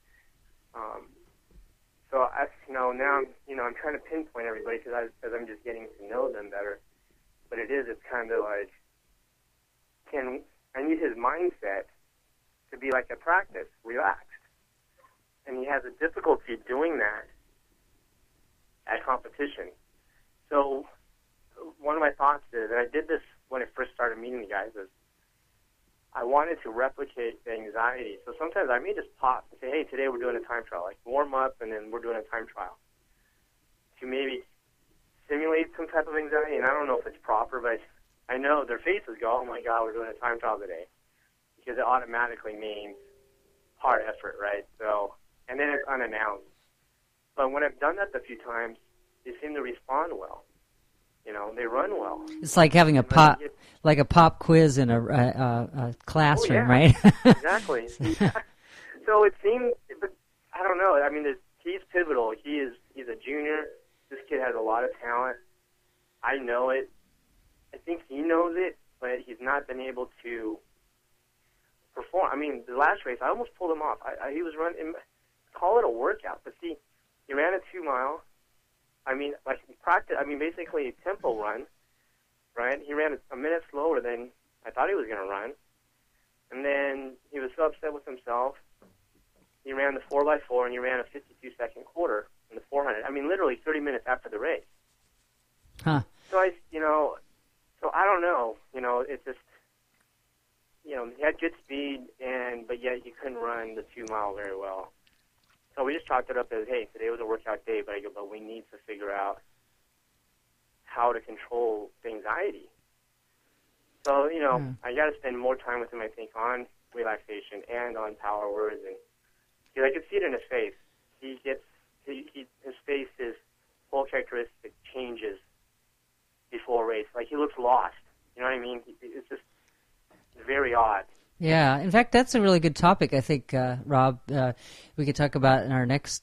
So now I'm trying to pinpoint everybody, because I'm just getting to know them better. But it's kind of like, I need his mindset to be like a practice, relaxed. And he has a difficulty doing that at competition. So one of my thoughts is, and I did this when I first started meeting the guys, is I wanted to replicate the anxiety. So sometimes I may just pop and say, hey, today we're doing a time trial, like warm up, and then we're doing a time trial, to maybe simulate some type of anxiety. And I don't know if it's proper, but I know their faces go, oh my God, we're doing a time trial today, because it automatically means hard effort, right? So, and then it's unannounced. But when I've done that a few times, they seem to respond well. They run well. It's like having a pop quiz in a classroom, right? Exactly. So it seems, but I don't know. I mean, he's pivotal. He's a junior. This kid has a lot of talent. I know it. I think he knows it, but he's not been able to perform. I mean, the last race, I almost pulled him off. He was running, call it a workout, but see, he ran a 2 mile. I mean, like practice. I mean, basically a tempo run, right? He ran a minute slower than I thought he was going to run, and then he was so upset with himself. He ran the 4x4, and he ran a 52-second quarter in the 400. I mean, literally 30 minutes after the race. Huh. So so I don't know. It's just, he had good speed, but yet he couldn't run the 2 mile very well. So we just chalked it up as, hey, today was a workout day, but we need to figure out how to control the anxiety. So, I got to spend more time with him, I think, on relaxation and on power words. And because I could see it in his face. His face, his whole characteristic changes before a race. Like, he looks lost. You know what I mean? It's just very odd. Yeah, in fact, that's a really good topic. I think, Rob, we could talk about in our next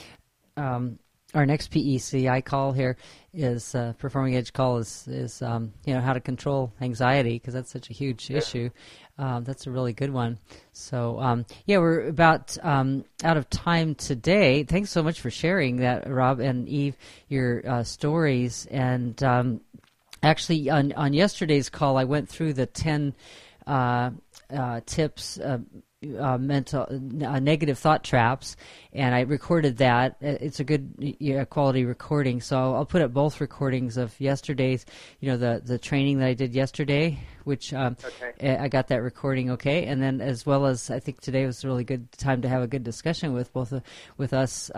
PECI call here is Performing Edge call is how to control anxiety, because that's such a huge issue. That's a really good one. So we're about out of time today. Thanks so much for sharing that, Rob and Eve, your stories. And actually, on yesterday's call, I went through the 10 tips negative thought traps, and I recorded that. It's a good quality recording, so I'll put up both recordings of yesterday's, the training that I did yesterday, which Okay. I got that recording okay, and then as well as I think today was a really good time to have a good discussion with both with us.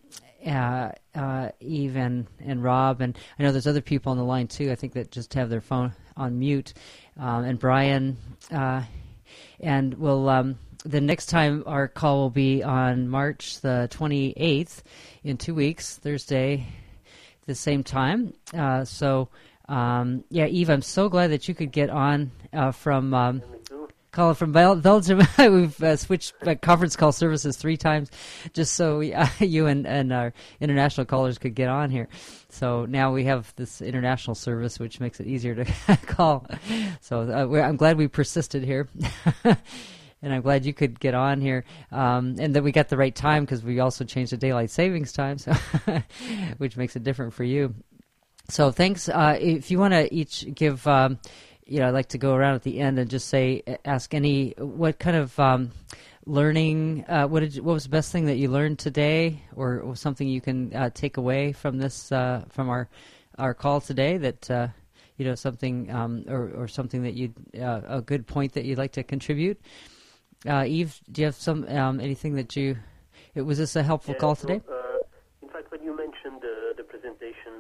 Eve and Rob, and I know there's other people on the line too. I think that just have their phone on mute, and Brian, and we'll. The next time our call will be on March the 28th, in 2 weeks, Thursday, the same time. Eve, I'm so glad that you could get on from. Me too. Calling from Belgium. We've switched conference call services 3 times just so you and our international callers could get on here. So now we have this international service, which makes it easier to call. So I'm glad we persisted here. And I'm glad you could get on here, and that we got the right time because we also changed the daylight savings time, so which makes it different for you. So thanks. If you want to each give, I'd like to go around at the end and just ask what kind of learning, what was the best thing that you learned today, or something you can take away from this, from our call today that, something, or something that a good point that you'd like to contribute. Eve, do you have some anything that was this a helpful call today? In fact, when you mentioned the presentation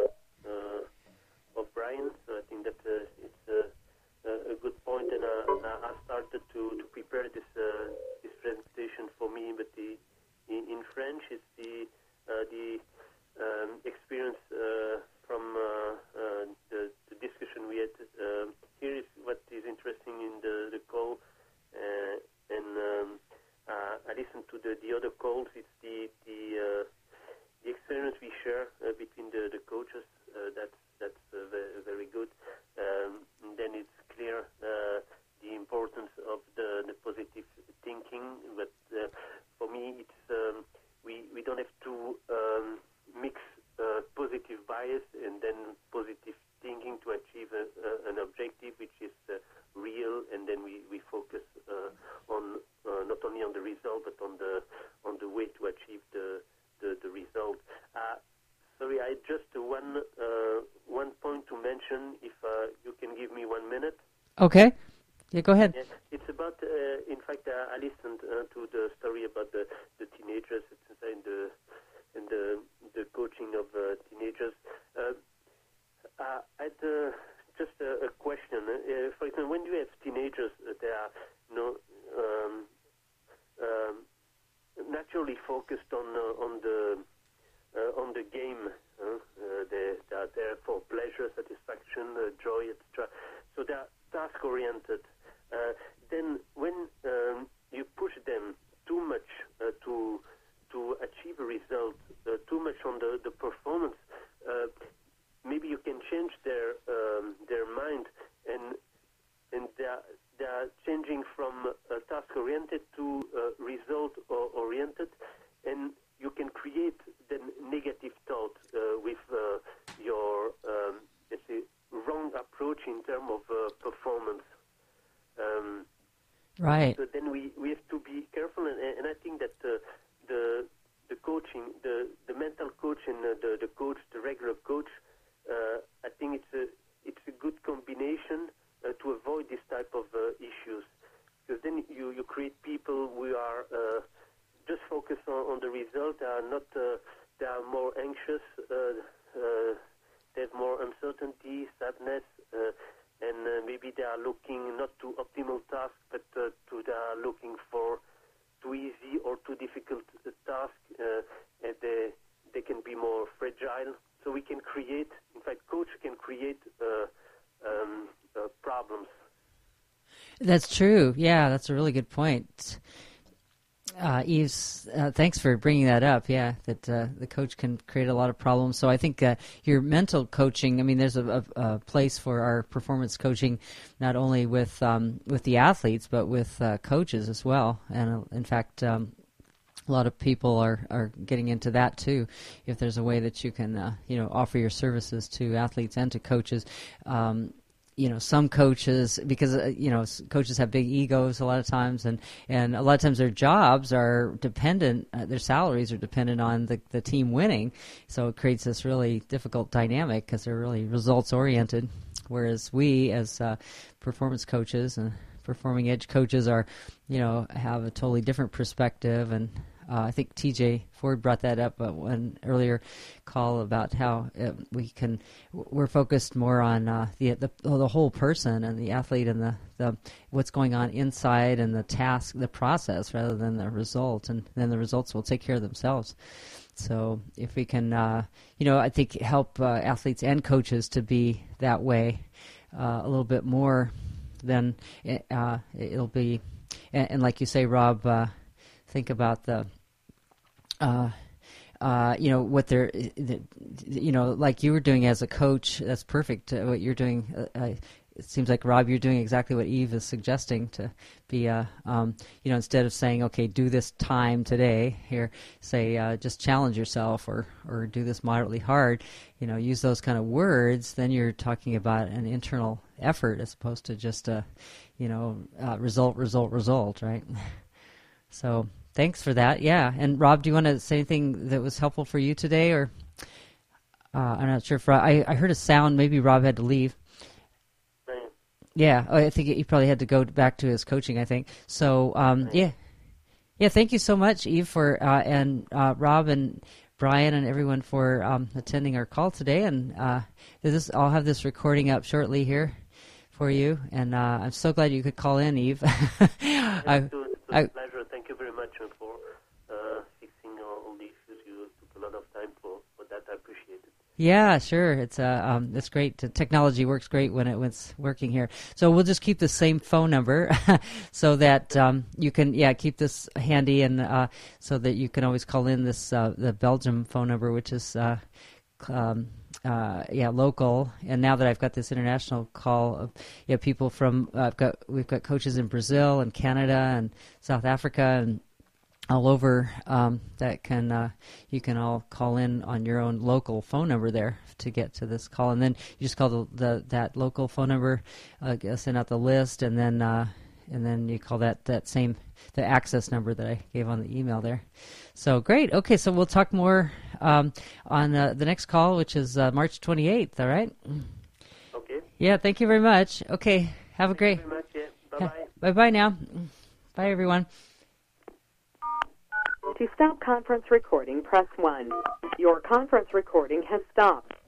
of Brian, so I think that it's a good point, and I started to prepare this presentation for me, but in French, it's the experience from the discussion we had. Here is what is interesting in the call. I listened to the other calls. It's the experience we share between the coaches. That's very good. And then it's clear the importance of the positive thinking. But for me, it's we don't have to mix positive bias and then positive thinking to achieve an objective which is real, and then we focus on not only on the result but on the way to achieve the result. Sorry, I just one point to mention. If you can give me 1 minute. Okay. Yeah, go ahead. Yeah, it's about. In fact, I listened to the story about the teenagers and the coaching of teenagers. I had just a question. For example, when you have teenagers, they are naturally focused on the game. They are there for pleasure, satisfaction, joy, etc. So they are task-oriented. Then when you push them too much to achieve a result, too much on the performance, maybe you can change their mind, and they are changing from task-oriented to result-oriented, and you can create the negative thought with your let's say wrong approach in terms of performance. Right. So then we have to be careful, and I think that the coaching, the mental coach and the coach, the regular coach, I think it's a good combination to avoid this type of issues, because then you create people who are just focused on the result. They are more anxious. They have more uncertainty, sadness, and maybe they are looking not to optimal tasks, but they are looking for too easy or too difficult tasks. And they can be more fragile. So we can create, in fact, coach can create problems. That's true. Yeah, that's a really good point. Yves, thanks for bringing that up. Yeah, that the coach can create a lot of problems. So I think your mental coaching, I mean, there's a place for our performance coaching, not only with the athletes, but with coaches as well. And in fact, a lot of people are getting into that too. If there's a way that you can, offer your services to athletes and to coaches. some coaches, because coaches have big egos a lot of times, and a lot of times their jobs are dependent, their salaries are dependent on the team winning, so it creates this really difficult dynamic because they're really results oriented, whereas we as performance coaches and performing edge coaches are have a totally different perspective. And I think TJ Ford brought that up one earlier call about how we're focused more on the whole person and the athlete and the what's going on inside and the task, the process, rather than the result, and then the results will take care of themselves. So if we can, I think help athletes and coaches to be that way a little bit more, then it'll be, and like you say, Rob, think about the, what they're, like you were doing as a coach. That's perfect. What you're doing, it seems like, Rob, you're doing exactly what Eve is suggesting, to be, instead of saying, okay, do this time today, here, say, just challenge yourself, or do this moderately hard, use those kind of words. Then you're talking about an internal effort as opposed to just a, result, right? So thanks for that. Yeah. And Rob, do you want to say anything that was helpful for you today? Or I'm not sure if I heard a sound. Maybe Rob had to leave. Yeah, I think he probably had to go back to his coaching, I think. So, yeah. Thank you so much, Eve, for and Rob and Brian and everyone for attending our call today. And I'll have this recording up shortly here for you. And I'm so glad you could call in, Eve. It's a pleasure. Thank you very much for fixing all the issues. You took a lot of time for that. I appreciate it. Yeah, sure. It's great. Technology works great when it's working here. So we'll just keep the same phone number so that you can keep this handy, and so that you can always call in this the Belgium phone number, which is local. And now that I've got this international call of people from we've got coaches in Brazil and Canada and South Africa and all over, that you can all call in on your own local phone number there to get to this call, and then you just call that local phone number, send out the list, and then you call the access number that I gave on the email there. So great. Okay, so we'll talk more on the next call, which is March 28th. All right. Okay. Yeah. Thank you very much. Okay. Have a great. Thank you very much. Yeah. Bye-bye. Bye-bye now. Bye, everyone. To stop conference recording, press 1. Your conference recording has stopped.